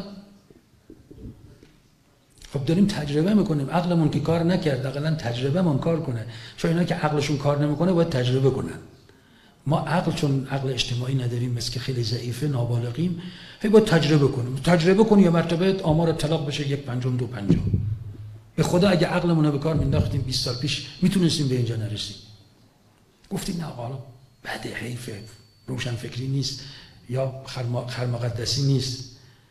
S1: خب داریم تجربه میکنیم، عقلمون که کار نکرد، حداقل تجربهمون کار کنه. چون اینا که عقلشون کار نمیکنه باید تجربه کنن. ما عقل چون عقل اجتماعی نداریم، مثل که خیلی ضعیفه، نابالغیم، هی باید تجربه کنیم. تجربه کنی یا مرتبه آمار طلاق بشه یک پنجم دو پنجم. به خدا اگه عقلمون رو به کار مینداختیم بیست سال پیش میتونستیم به اینجا نرسیم. گفتیم نه آقا بده، حیفه، روشن فکری نیست یا خرمقدسی نیست.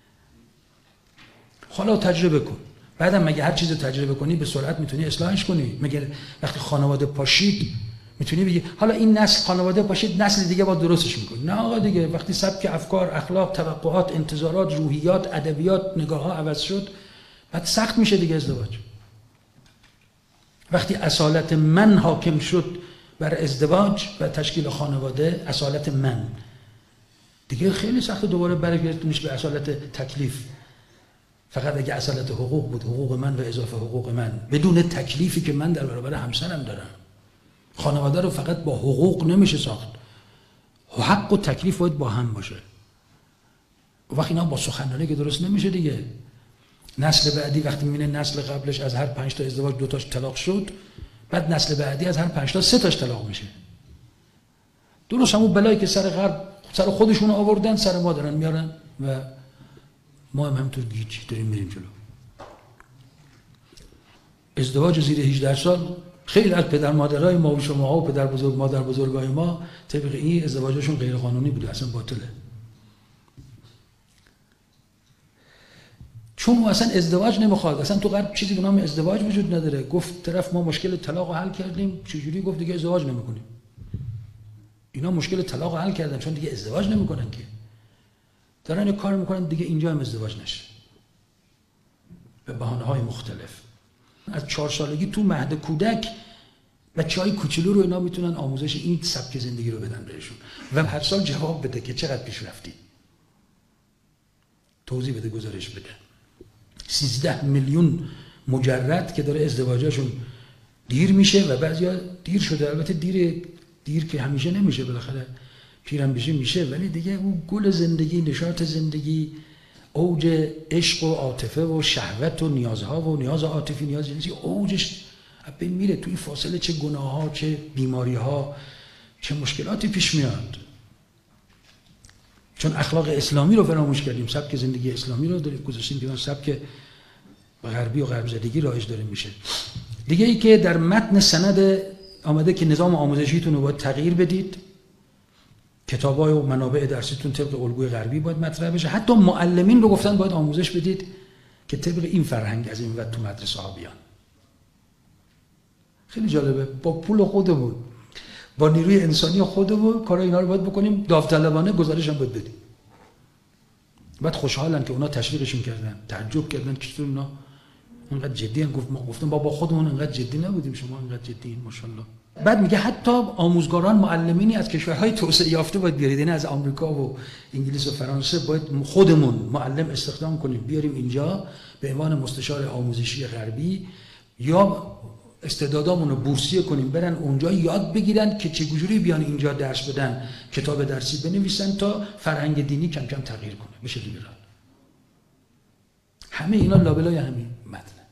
S1: حالا تجربه کن. بعدم مگه هر چیز رو تجربه کنی به سرعت میتونی اصلاحش کنی؟ مگه وقتی خانواده پاشید میتونی بگی حالا این نسل خانواده پاشید، نسل دیگه با درستش میکنی؟ نه آقا دیگه، وقتی سبک افکار، اخلاق، توقعات، انتظارات، روحیات، ادبیات، نگاه ها عوض شد، بعد سخت میشه دیگه ازدواج. وقتی اصالت من حاکم شد بر ازدواج و تشکیل خانواده، اصالت من، دیگه خیلی سخت دوباره برگردونیش به اصالت تکلیف. فقط اگه اصالت حقوق بود، حقوق من و اضافه حقوق من، بدون تکلیفی که من در برابر همسرم دارم. خانواده رو فقط با حقوق نمیشه ساخت، حق و تکلیف باید با هم باشه. وقتی اینا با سخنرانی که درست نمیشه دیگه. نسل بعدی وقتی میبینه نسل قبلش از هر پنج تا ازدواج دو تاش طلاق شد، بعد نسل بعدی از هر پنج تا سه تاش طلاق میشه. درست همون بلایی که سر غرب سر خودشون آوردن سر ما دارن میارن و ما هم همینطور گیج داریم میریم جلو. ازدواج زیر هجده سال خیلی از پدر مادرای ما و شماها و پدر بزرگ مادر بزرگای ما طبق این ازدواجشون غیر قانونی بوده، اصلا باطله. چون او اصلا ازدواج نمیخواد. اصلا تو غرب چیزی به نام ازدواج وجود نداره. گفت طرف ما مشکل طلاق رو حل کردیم، چجوری؟ گفت دیگه ازدواج نمیکنیم. اینا مشکل طلاق رو حل کردن چون دیگه ازدواج نمیکنن که. دارن یک کار میکنن دیگه اینجا هم ازدواج نشه. به بهانه‌های مختلف. از چهار سالگی تو مهد کودک بچه‌های کوچولو رو اینا میتونن آموزش این سبک زندگی رو بدن بهشون و هر سال جواب بده که چقدر پیش رفتید. توضیح بده، گزارش بده. سیزده میلیون مجرد که داره ازدواجاشون دیر میشه و بعضیا دیر شده. البته دیر دیر که همیشه نمیشه، بالاخره پیرم بشه میشه، ولی دیگه اون گل زندگی، نشاط زندگی، اوج عشق و عاطفه و شهوت و نیازها و نیاز عاطفی، نیاز جنسی، اوجش ببین میره. تو این فاصله چه گناه‌ها، چه بیماری‌ها، چه مشکلاتی پیش میاد. چون اخلاق اسلامی رو فراموش کردیم، سبک زندگی اسلامی رو داریم گذاشتیم که سبک غربی و غرب زدگی رایج داره میشه. دیگه ای که در متن سند آمده که نظام آموزشیتون رو باید تغییر بدید، کتابای و منابع درسیتون طبق الگوی غربی باید مطرح بشه. حتی معلمین رو گفتن باید آموزش بدید که طبق این فرهنگ از این وقت تو مدرسه ها بیان. خیلی جالبه. با پول خودمون، با نیروی انسانی خودمون کارا اینا رو باید بکنیم. داوطلبانه گزارش هم باید بدیم. بعد خوشحالن که اونا تشویقشون کردن، تعجب کردن که چطور اونا اینقدر جدی ان. گفت ما گفتم بابا خودمون اینقدر جدی نبودیم، شما اینقدر جدیین ماشاءالله. بعد میگه حتی آموزگاران، معلمینی از کشورهای توسعه یافته باید بیارید، یعنی از آمریکا و انگلیس و فرانسه باید خودمون معلم استخدام کنیم بیاریم اینجا به عنوان مستشار آموزشی غربی، یا استعدادامون رو بورسیه کنیم برن اونجا یاد بگیرن که چجوری بیان اینجا درس بدن، کتاب درسی بنویسن تا فرهنگ دینی کم کم تغییر کنه، بشه لیبرال. همه اینا لابلای همین متن.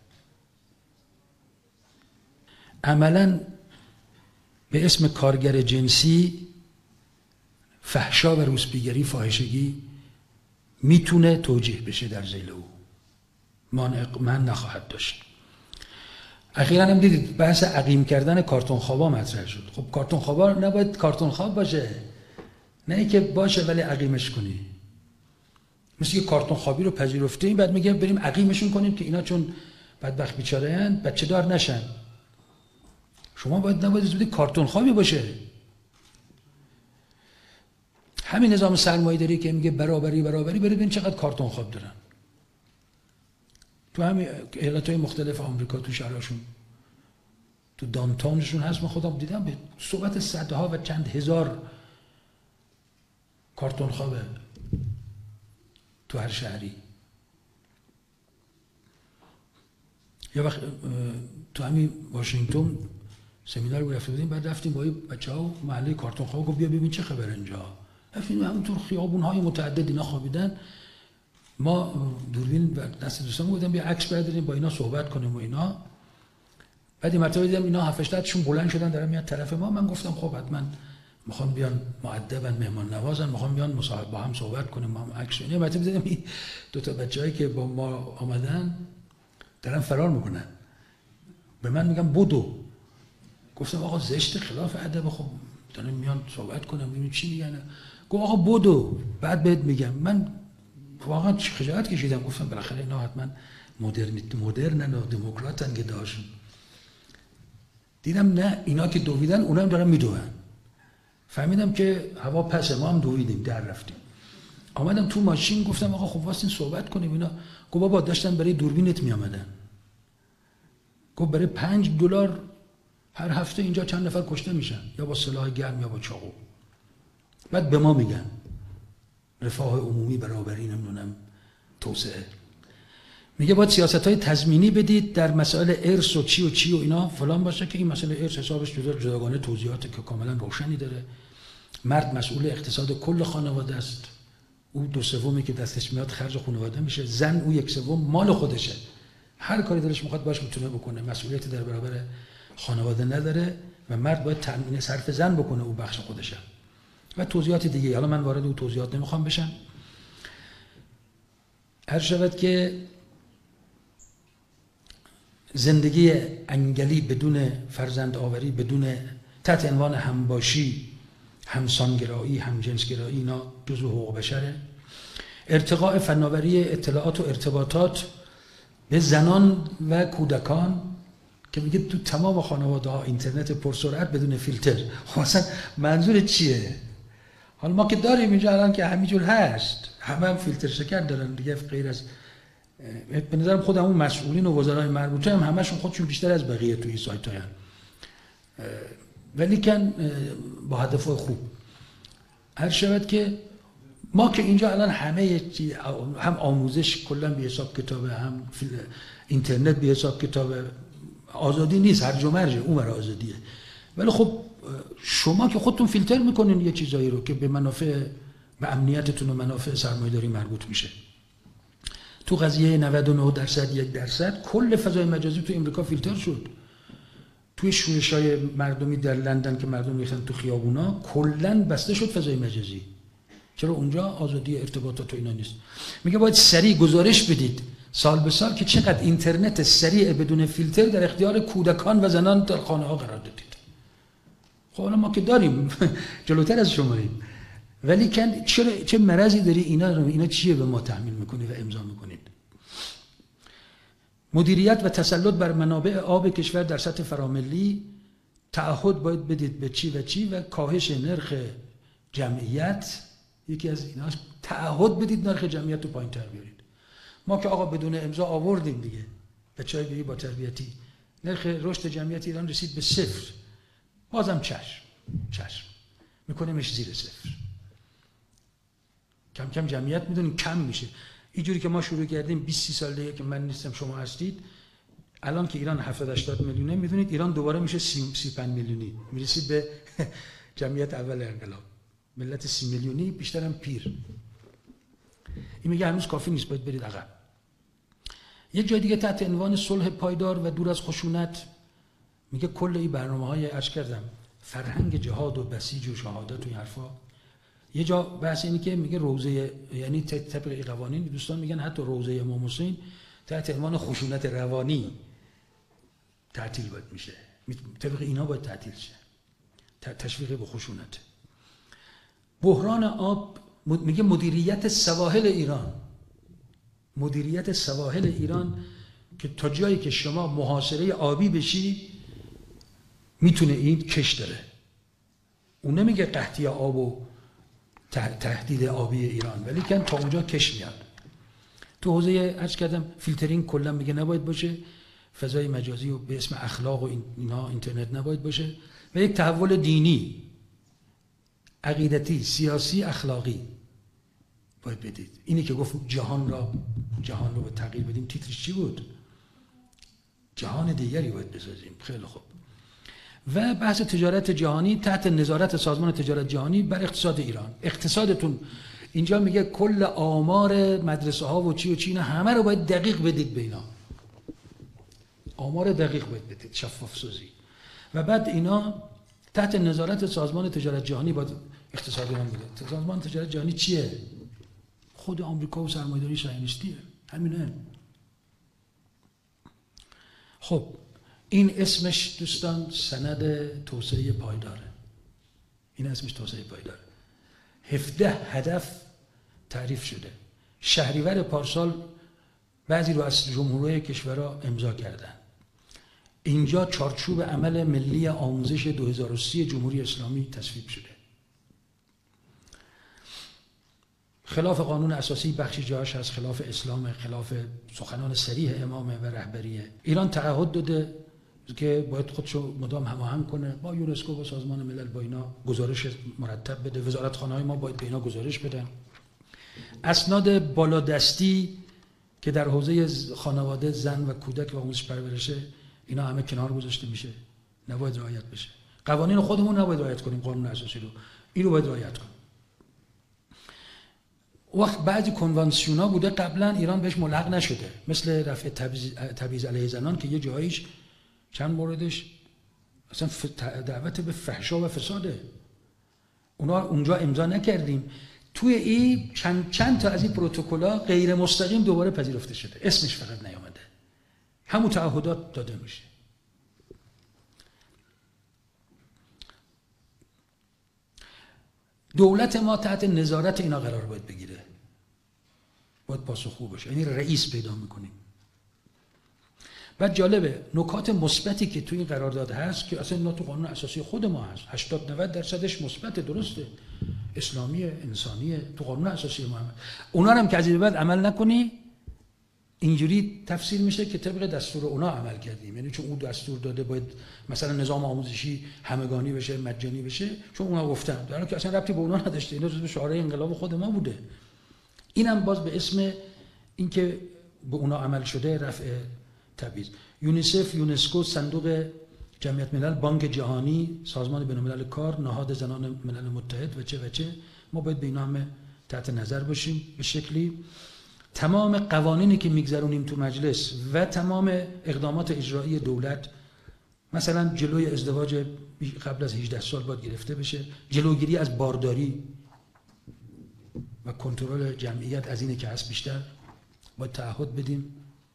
S1: عملاً به اسم کارگر جنسی، فحشا و روسپیگری، فاحشگی میتونه توجیه بشه در ذیل او. مانع من نخواهد داشت. اخیراً هم دیدید بحث عقیم کردن کارتون خوابا مطرح شد. خب کارتون خوابا نباید کارتون خواب باشه، نه ای که باشه ولی عقیمش کنی. مثل که کارتون خوابی رو پذیرفته این بعد میگه بریم عقیمشون کنیم که اینا چون بدبخت بیچاره اند بچه دار نشن. شما باید نباید زودی کارتون خوابی باشه. همین نظام سرمایه‌داری که میگه برابری برابری، برید ببین چقدر کارتون خواب دارن. تو همین ایالت‌های مختلف آمریکا، تو شهرشون، تو دانتاونشون هست. من خودم دیدم به صحبت صدها و چند هزار کارتون خوابه تو هر شهری. یه وقت تو همین واشنگتن سمینار رو رفته بودیم، بعد رفتیم با بچه‌ها و محله کارتون خواب، گفت بیا ببین چه خبره اینجا. رفتیم همونطور خیابون‌های متعدد اینا خوابیدن. ما دوربین دست دوستان بودیم بیا عکس برداریم با اینا صحبت کنیم و اینا. بعد این مرتبه دیدم اینا هفت هشت تاشون بلند شدن دارن میاد طرف ما. من گفتم خب حتما میخوام بیان مؤدبن، مهمان نوازن، میخوام بیان مصاحبه با هم صحبت کنیم، ما هم عکس. اینا مرتبه دیدم این دو تا بچه‌ای که با ما آمدن دارن فرار میکنن. به من میگن بدو. گفتم آقا زشت، خلاف ادب. خب دارن میان صحبت کنم ببین چی میگن. گفت آقا بدو، بعد بهت میگم. من واقعا خجالت کشیدم. گفتم بالاخره اینا حتما مدرن مدرنن و دموکراتن که داشون. دیدم نه، اینا که دویدن اونا هم دارن میدوئن. فهمیدم که هوا پسه، ما هم دویدیم در رفتیم. آمدم تو ماشین گفتم آقا خب واسین صحبت کنیم اینا. گفت بابا داشتن برای دوربینت میآمدن. گفت برای پنج دلار هر هفته اینجا چند نفر کشته میشن، یا با سلاح گرم یا با چاقو. بعد به ما میگن رفاه عمومی، برابری، نمیدونم توسعه. میگه باید سیاست‌های تضمینی بدید در مسائل ارث و چی و چی و اینا فلان باشه که این مسئله ارث حسابش جدا جداگانه توضیحاتی که کاملا روشنی داره. مرد مسئول اقتصاد کل خانواده است. او دو سومی که دستش میاد خرج خانواده میشه. زن او یک سوم مال خودشه. هر کاری دلش میخواد باش میتونه بکنه. مسئولیتی در برابر خانواده نداره و مرد باید تامین صرف زن بکنه، او بخش خودشه. و توضیحات دیگه، حالا من وارد اون توضیحات نمیخوام بشم. هر شود که زندگی انگلی بدون فرزند آوری، بدون تحت عنوان همباشی، همسانگرایی، همجنسگرایی، اینا جزو حقوق بشره. ارتقاء فناوری اطلاعات و ارتباطات به زنان و کودکان که میگه تو تمام خانواده ها اینترنت پرسرعت بدون فیلتر. خب اصلا منظور چیه؟ حالا ما که داریم اینجا الان که همینجور هست، همه هم فیلتر شکر دارن دیگه، غیر از به نظرم خود همون مسئولین و وزرای مربوطه هم همشون خودشون بیشتر از بقیه توی سایت های هم. ولی کن با هدف خوب هر شود که ما که اینجا الان همه هم آموزش کلا به حساب کتابه، هم اینترنت به حساب کتابه، آزادی نیست، هرج و مرج اون برای آزادیه. ولی خب شما که خودتون فیلتر میکنین یه چیزایی رو که به منافع و امنیتتون و منافع سرمایه‌داری مربوط میشه. تو قضیه نود و نه درصد یک درصد کل فضای مجازی تو امریکا فیلتر شد. توی شورش‌های مردمی در لندن که مردم ریختن تو خیابونا کلاً بسته شد فضای مجازی. چرا اونجا آزادی ارتباطات و اینا نیست؟ میگه باید سریع گزارش بدید سال به سال که چقدر اینترنت سریع بدون فیلتر در اختیار کودکان و زنان در خانه ها قرار دادید. خب حالا ما که داریم جلوتر از شماییم، ولی کن چرا چه مرضی داری اینا رو اینا چیه به ما تحمیل میکنی و امضا میکنید؟ مدیریت و تسلط بر منابع آب کشور در سطح فراملی، تعهد باید بدید به چی و چی و کاهش نرخ جمعیت. یکی از ایناش تعهد بدید نرخ جمعیت رو پایین تر بیارید. ما که آقا بدون امضا آوردیم دیگه، بچهای بی با تربیتی، نرخ رشد جمعیت ایران رسید به صفر. بازم چشم چشم میکنیمش زیر صفر. کم کم جمعیت میدونیم کم میشه. اینجوری که ما شروع کردیم بیست سال دیگه که من نیستم شما هستید، الان که ایران هفتاد هشتاد میلیونه، میدونید ایران دوباره میشه سی و پنج میلیونی، میرسید به جمعیت اول انقلاب. ملت سی میلیونی بیشترم پیر. این میگه هنوز کافی نیست، باید برید عقب. یک جای دیگه تحت عنوان صلح پایدار و دور از خشونت میگه کل این برنامه‌های عرض کردم فرهنگ جهاد و بسیج و شهادت و این حرفا. یه جا بحث اینه که میگه روزه، یعنی طبق قوانین دوستان میگن حتی روزه امام حسین تحت عنوان خشونت روانی تعطیل باید میشه. طبق اینا باید تعطیل شه. تشویق به خشونت. بحران آب میگه مدیریت سواحل ایران، مدیریت سواحل ایران که تا جایی که شما محاصره آبی بشی میتونه این کش داره. اون نمیگه قحطی آب و تهدید آبی ایران، ولی کن تا اونجا کش میاد. تو حوزه عرض کردم فیلترینگ کلا میگه نباید باشه، فضای مجازی و به اسم اخلاق و اینا اینترنت نباید باشه، و یک تحول دینی، عقیدتی، سیاسی، اخلاقی باید بدید. اینی که گفت جهان را جهان رو به تغییر بدیم، تیترش چی بود؟ جهان دیگری باید بسازیم. خیلی خوب. و بحث تجارت جهانی تحت نظارت سازمان تجارت جهانی بر اقتصاد ایران. اقتصادتون اینجا میگه کل آمار مدرسه ها و چی و چی اینا همه رو باید دقیق بدید به اینا. آمار دقیق باید بدید، شفاف سازی. و بعد اینا تحت نظارت سازمان تجارت جهانی باید اقتصاد ایران بده. سازمان تجارت جهانی چیه؟ خود آمریکا و سرمایه‌داری صهیونیستیه. همینه. خب این اسمش دوستان سند توسعه پایداره. این اسمش توسعه پایداره. هفده هدف تعریف شده. شهریور پارسال بعضی رو از جمهورهای کشورها امضا کردن. اینجا چارچوب عمل ملی آموزش دو هزار و سی جمهوری اسلامی تصویب شده. خلاف قانون اساسی بخشی جاش هست، خلاف اسلام، خلاف سخنان صریح امامه و رهبریه. ایران تعهد داده که باید خودشو مدام هماهنگ کنه با یونسکو، با سازمان ملل، با اینا گزارش مرتب بده. وزارتخانه‌های ما باید به اینا گزارش بدن. اسناد بالادستی که در حوزه خانواده، زن و کودک و آموزش پرورشه، اینا همه کنار گذاشته میشه، نباید رعایت بشه. قوانین خودمون نباید رعایت کنیم، قانون اساسی رو، این رو باید رعایت کنیم. وقت بعضی کنوانسیونا بوده قبلا ایران بهش ملحق نشده، مثل رفع تبعیض علیه زنان که یه جاییش چند موردش اصلا دعوت به فحشا و فساده، اونا اونجا امضا نکردیم. توی این چند چند تا از این پروتکل‌ها غیر مستقیم دوباره پذیرفته شده، اسمش فقط نیامده، همون تعهدات داده میشه. دولت ما تحت نظارت اینا قرار باید بگیره، باید پاسخگو باشه، یعنی رئیس پیدا میکنیم. بعد جالبه نکات مثبتی که تو این قرارداد هست که اصلا اینا تو قانون اساسی خود ما هست، هشتاد نود درصدش مثبت، درسته، اسلامیه، انسانیه، تو قانون اساسی ما هم. اونا هم که از این بعد عمل نکنی اینجوری تفسیر میشه که طبق دستور اونا عمل کردیم، یعنی چون اون دستور داده باید مثلا نظام آموزشی همگانی بشه، مجانی بشه، چون اونا گفتن، در حالی که اصلا ربطی به اونا نداشته، اینا جزو شعارهای انقلاب خود ما بوده. اینم باز به اسم اینکه به اونا عمل شده رفع تبعیض. یونیسف، یونسکو، صندوق جمعیت ملل، بانک جهانی، سازمان بین‌الملل کار، نهاد زنان ملل متحد و چه و چه، ما باید به اینا هم تحت نظر باشیم به شکلی. تمام قوانینی که میگذرونیم تو مجلس و تمام اقدامات اجرایی دولت، مثلا جلوی ازدواج قبل از هجده سال باید گرفته بشه، جلوگیری از بارداری و کنترل جمعیت از اینه که هست بیشتر باید تعهد بدیم،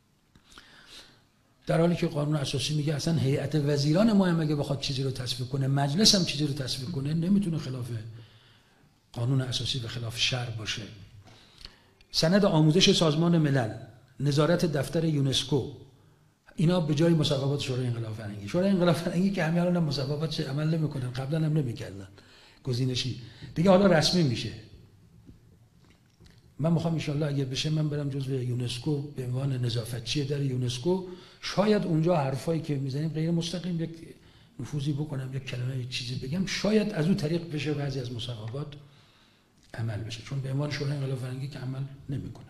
S1: در حالی که قانون اساسی میگه اصلا هیئت وزیران ما هم اگه بخواد چیزی رو تصویب کنه، مجلس هم چیزی رو تصویب کنه، نمیتونه خلاف قانون اساسی و خلاف شرع باشه. سند آموزش سازمان ملل، نظارت دفتر یونسکو، اینا به جای مصوبات شورای انقلاب فرهنگی. شورای انقلاب فرهنگی که همین الان مصوبات عمل نمیکنن، قبلا هم نمیکردن، گزینشی دیگه حالا رسمی میشه. من میخوام ان شاءالله اگه بشه من برم جزو یونسکو به عنوان نظافتچی در یونسکو، شاید اونجا حرفایی که میزنیم غیر مستقیم یک نفوذی بکنم، یک کلمه یک چیزی بگم، شاید از اون طریق بشه بعضی از مصوبات عمل بشه، چون به عنوان شورای انقلاب فرهنگی که عمل نمیکنن.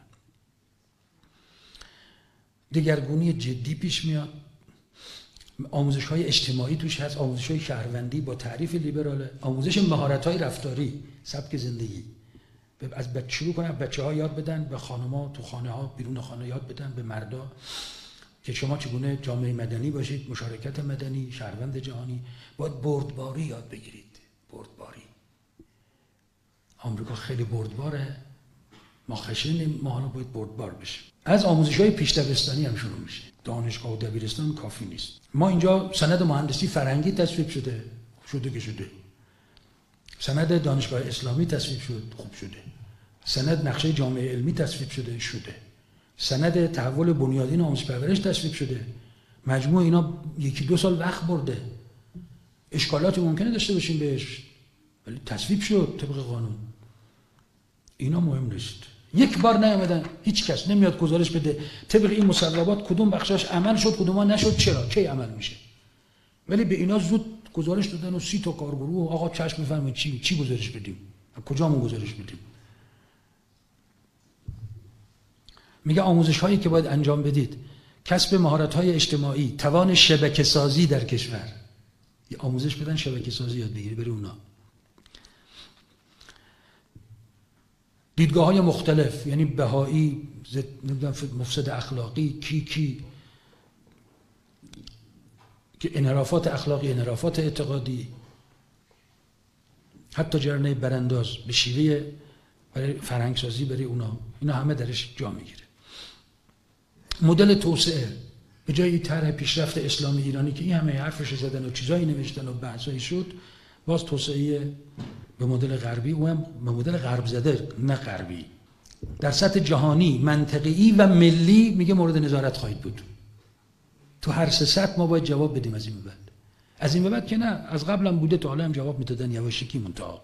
S1: دگرگونی جدی پیش میاد، آموزش‌های اجتماعی توش هست، آموزش‌های شهروندی با تعریف لیبرال، آموزش مهارت‌های رفتاری، سبک زندگی، از بچه شروع کنن، بچه‌ها یاد بدن، به خانم‌ها تو خانه‌ها بیرون خانه یاد بدن، به مردا که شما چگونه جامعه مدنی باشید، مشارکت مدنی، شهروند جهانی، باید بردباری یاد بگیرید. بردباری آمریکا خیلی بردباره، ما خشنیم، ما حالا باید بردبار بشیم. از آموزش‌های پیش دبستانی هم شروع میشه، دانشگاه و دبیرستان کافی نیست. ما اینجا سند مهندسی فرهنگی تصویب شده، شده که شده. سند دانشگاه اسلامی تصویب شد، خوب شده. سند نقشه جامعه علمی تصویب شده، شده. سند تحول بنیادین آموزش پرورش تصویب شده. مجموع اینا یکی دو سال وقت برده. اشکالاتی ممکنه داشته باشیم بهش، ولی تصویب شد طبق قانون. اینا مهم نیست. یک بار نیامدن، هیچ کس نمیاد گزارش بده طبق این مصوبات کدوم بخشش عمل شد، کدوم‌ها نشد، چرا، کی عمل میشه. ولی به اینا زود گزارش دادن و سی تا کارگروه، آقا چشم می‌فهمید چی چی گزارش بدیم، کجامون گزارش بدیم. میگه آموزش هایی که باید انجام بدید، کسب مهارت های اجتماعی، توان شبکه سازی در کشور، یه آموزش بدن شبکه سازی یاد بگیری بری اونا. دیدگاه های مختلف، یعنی بهایی، نمیدونم مفسد اخلاقی، کی کی که انحرافات اخلاقی، انحرافات اعتقادی، حتی جریانه برانداز به شیوه برای فرهنگ سازی برای اونا، اینا همه درش جا میگیره. مدل توسعه، به جای طرح پیشرفت اسلامی ایرانی که این همه حرفش زدن و چیزایی نوشتن و بحثایی شد، باز توسعه به مدل غربی، و هم به مدل غرب زده نه غربی، در سطح جهانی، منطقه‌ای و ملی میگه مورد نظارت خواهید بود. تو هر سه سطح ما باید جواب بدیم. از این به بعد از این به بعد که نه، از قبل هم بوده، تا حالا هم جواب میدادن یواشکی منتها.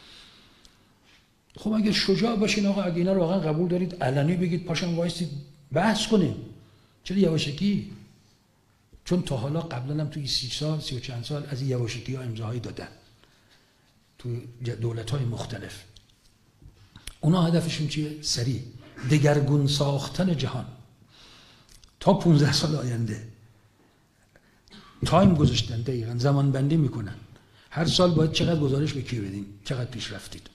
S1: خب اگه شجاع باشین آقا، اگه اینا رو واقعا قبول دارید، علنی بگید، پاشم وایسید بحث کنیم. چرا یواشکی؟ چون تا حالا قبلا هم توی سی سال، سی و چند سال از این یواشکی ها امضاهایی دادن تو دولت های مختلف. اونا هدفشون چیه؟ سریع دگرگون ساختن جهان تا پونزده سال آینده. تایم گذاشتن، دقیقاً زمان بندی میکنن. هر سال باید چقدر گزارش به کی بدیم، چقدر پیش رفتید.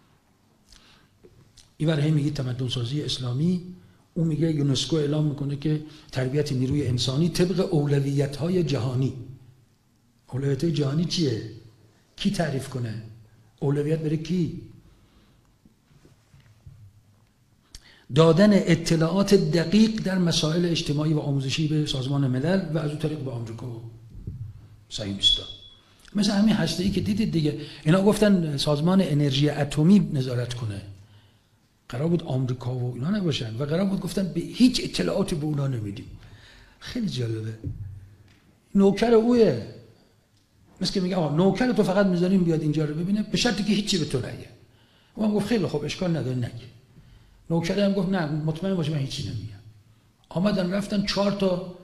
S1: این برای میگه تمدن سازی اسلامی، اون میگه یونسکو اعلام میکنه که تربیت نیروی انسانی طبق اولویت‌های جهانی. اولویت‌های جهانی چیه؟ کی تعریف کنه؟ اولویت برای کی؟ دادن اطلاعات دقیق در مسائل اجتماعی و آموزشی به سازمان ملل و از اون طریق به آمریکا و صهیونیستا. مثل همین هسته‌ای که دیدید دیگه، اینا گفتن سازمان انرژی اتمی نظارت کنه. قرار بود آمریکا و اینا نباشن و قرار بود گفتن به هیچ اطلاعاتی به اونا نمیدیم. خیلی جالبه. نوکر اوه، مثل که میگه آقا نوکر تو فقط میذاریم بیاد اینجا رو ببینه به شرطی که هیچی به تو نگه. اون گفت خیلی خوب اشکال نداره نگه. نوکر هم گفت نه مطمئن باش من هیچی نمیگم. آمدن رفتن چهار تا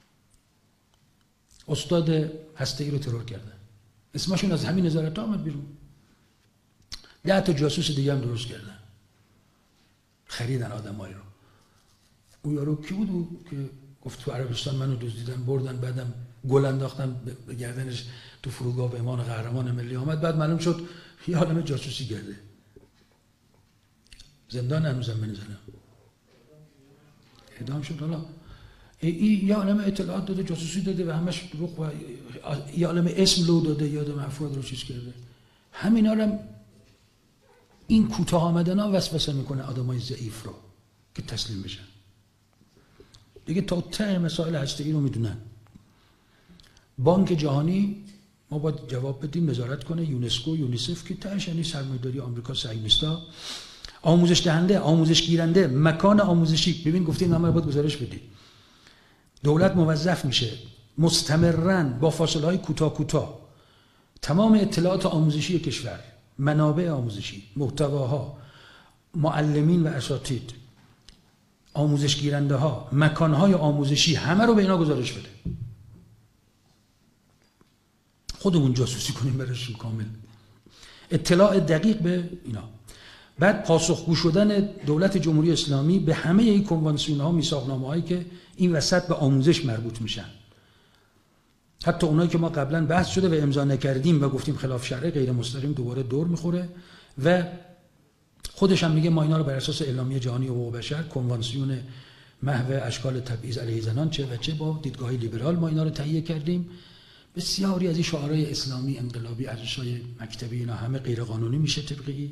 S1: استاد هسته‌ای رو ترور کردن. اسمشون از همین نظارت آمد بیرون. ده تا جاسوس دیگه هم درست کردن. خریدن آدمایی رو. او یارو کی بود او که گفت تو عربستان منو دزدیدن بردن بعدم گل انداختن به گردنش تو فرودگاه به عنوان قهرمان ملی آمد، بعد معلوم شد یه عالمه جاسوسی کرده. زندان هنوزم بنزنم. اعدام شد. حالا این یه عالمه اطلاعات داده، جاسوسی داده و همش دروغ و یه عالمه اسم لو داده، یادم افراد رو چیز کرده. همینا رو این کوتاه آمدنا وسوسه میکنه آدمای ضعیف رو که تسلیم بشن. دیگه تا ته مسائل هسته‌ای رو میدونن. بانک جهانی ما باید جواب بدیم، نظارت کنه، یونسکو، یونیسف که تهش یعنی سرمایه‌داری آمریکا، صهیونیستا. آموزش دهنده، آموزش گیرنده، مکان آموزشی. ببین گفتیم همه رو باید گزارش بدید. دولت موظف میشه مستمراً با فاصله‌های کوتاه کوتاه تمام اطلاعات آموزشی کشور، منابع آموزشی، محتواها، معلمین و اساتید، آموزش گیرنده ها، مکانهای آموزشی، همه رو به اینا گزارش بده. خودمون جاسوسی کنیم براشون کامل. اطلاع دقیق به اینا. بعد پاسخگو شدن دولت جمهوری اسلامی به همه این کنوانسیون ها، میثاقنامه هایی که این وسط به آموزش مربوط میشن. حتی اونایی که ما قبلا بحث شده و امضا نکردیم و گفتیم خلاف شرع غیر مستقیم دوباره دور میخوره و خودش هم میگه ما اینا رو بر اساس اعلامیه جهانی حقوق بشر، کنوانسیون محو اشکال تبعیض علیه زنان چه و چه با دیدگاه لیبرال ما اینا رو تهیه کردیم. بسیاری از این شعارهای اسلامی، انقلابی، ارزش‌های مکتبی اینا همه غیر قانونی میشه طبقی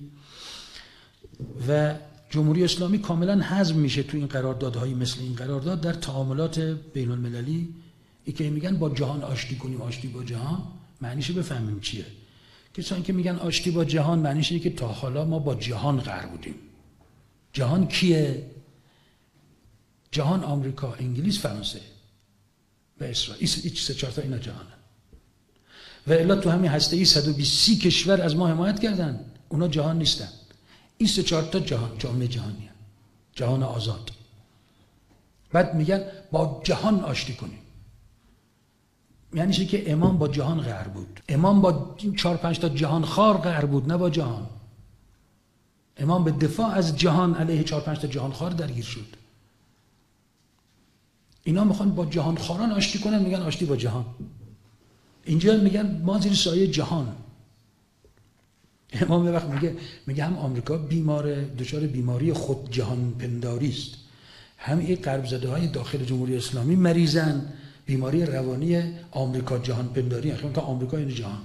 S1: و جمهوری اسلامی کاملا حذف میشه تو این قراردادهای مثل این قرارداد در تعاملات بین المللی. ای که میگن با جهان آشتی کنیم، آشتی با جهان معنیش بفهمیم چیه. کسانی که میگن آشتی با جهان معنیش اینه که تا حالا ما با جهان قرار بودیم. جهان کیه؟ جهان آمریکا، انگلیس، فرانسه و اسرائیل. هیچ سه چهار تا اینا جهانن. و الا تو همین هسته‌ای صد و بیست کشور از ما حمایت کردن. اونا جهان نیستن. این سه چهار تا جهان، جامعه جهانیه. جهان آزاد. بعد میگن با جهان آشتی کنیم. یعنی چه که امام با جهان قهر بود. امام با چهار پنج تا جهان خار قهر بود، نه با جهان. امام به دفاع از جهان علیه چهار پنج تا جهان خار درگیر شد. اینا میخوان با جهان خاران آشتی کنن، میگن آشتی با جهان. اینجا میگن ما زیر سایه جهان. امام یه وقت میگه میگه هم آمریکا بیمار، دچار بیماری خود جهان پنداری است، هم این غرب زده های داخل جمهوری اسلامی مریضن بیماری روانی آمریکا جهان پنداری. اخیراً که آمریکا یعنی جهان.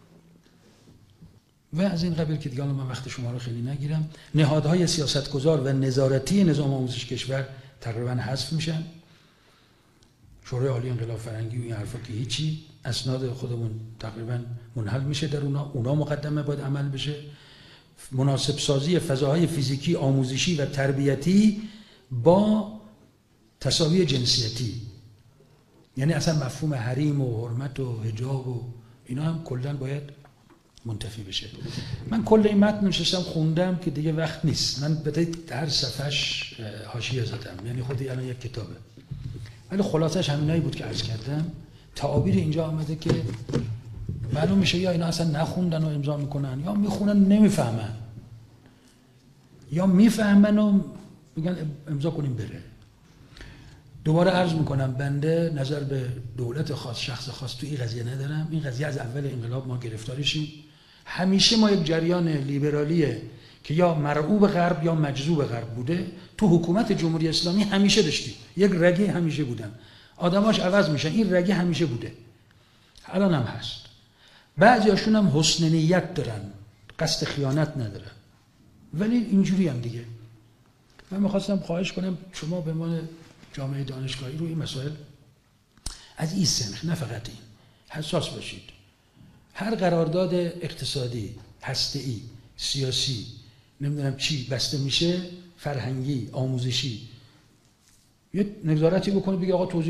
S1: و از این قبیل که دیگه من وقت شما رو خیلی نگیرم، نهادهای سیاستگزار و نظارتی نظام آموزش کشور تقریبا حذف میشن. شورای عالی انقلاب فرهنگی و این حرفا که هیچی، اسناد خودمون تقریبا منحل میشه در اونا، اونا مقدمه باید عمل بشه. مناسب سازی فضاهای فیزیکی، آموزشی و تربیتی با تساوی جنسیتی، یعنی اصلا مفهوم حریم و حرمت و حجاب و اینا هم کلا باید منتفی بشه. من کل این متن نشستم خوندم که دیگه وقت نیست. من به هر صفحش حاشیه زدم، یعنی خودی الان یک کتابه. ولی خلاصش همینایی بود که عرض کردم. تعابیر اینجا آمده که معلوم میشه یا اینا اصلا نخوندن و امضا میکنن، یا میخونن نمیفهمن، یا میفهمن و میگن امضا کنیم بره. دوباره عرض میکنم بنده نظر به دولت خاص، شخص خاص تو این قضیه ندارم. این قضیه از اول انقلاب ما گرفتارشیم. همیشه ما یک جریان لیبرالیه که یا مرعوب غرب یا مجذوب غرب بوده. تو حکومت جمهوری اسلامی همیشه داشتیم، یک رگه همیشه بودن، آدماش عوض میشن، این رگه همیشه بوده، الان هم هست. بعضیاشون هم حسن نیت دارن، قصد خیانت ندارن، ولی اینجوری هم دیگه. من میخواستم خواهش کنم شما به عنوان جامعه دانشگاهی رو این مسائل از این سنخ، نه فقط این، حساس باشید. هر قرارداد اقتصادی، هسته‌ای، سیاسی، نمیدونم چی بسته میشه، فرهنگی، آموزشی، یه نظارتی بکنه بگه آقا توضیح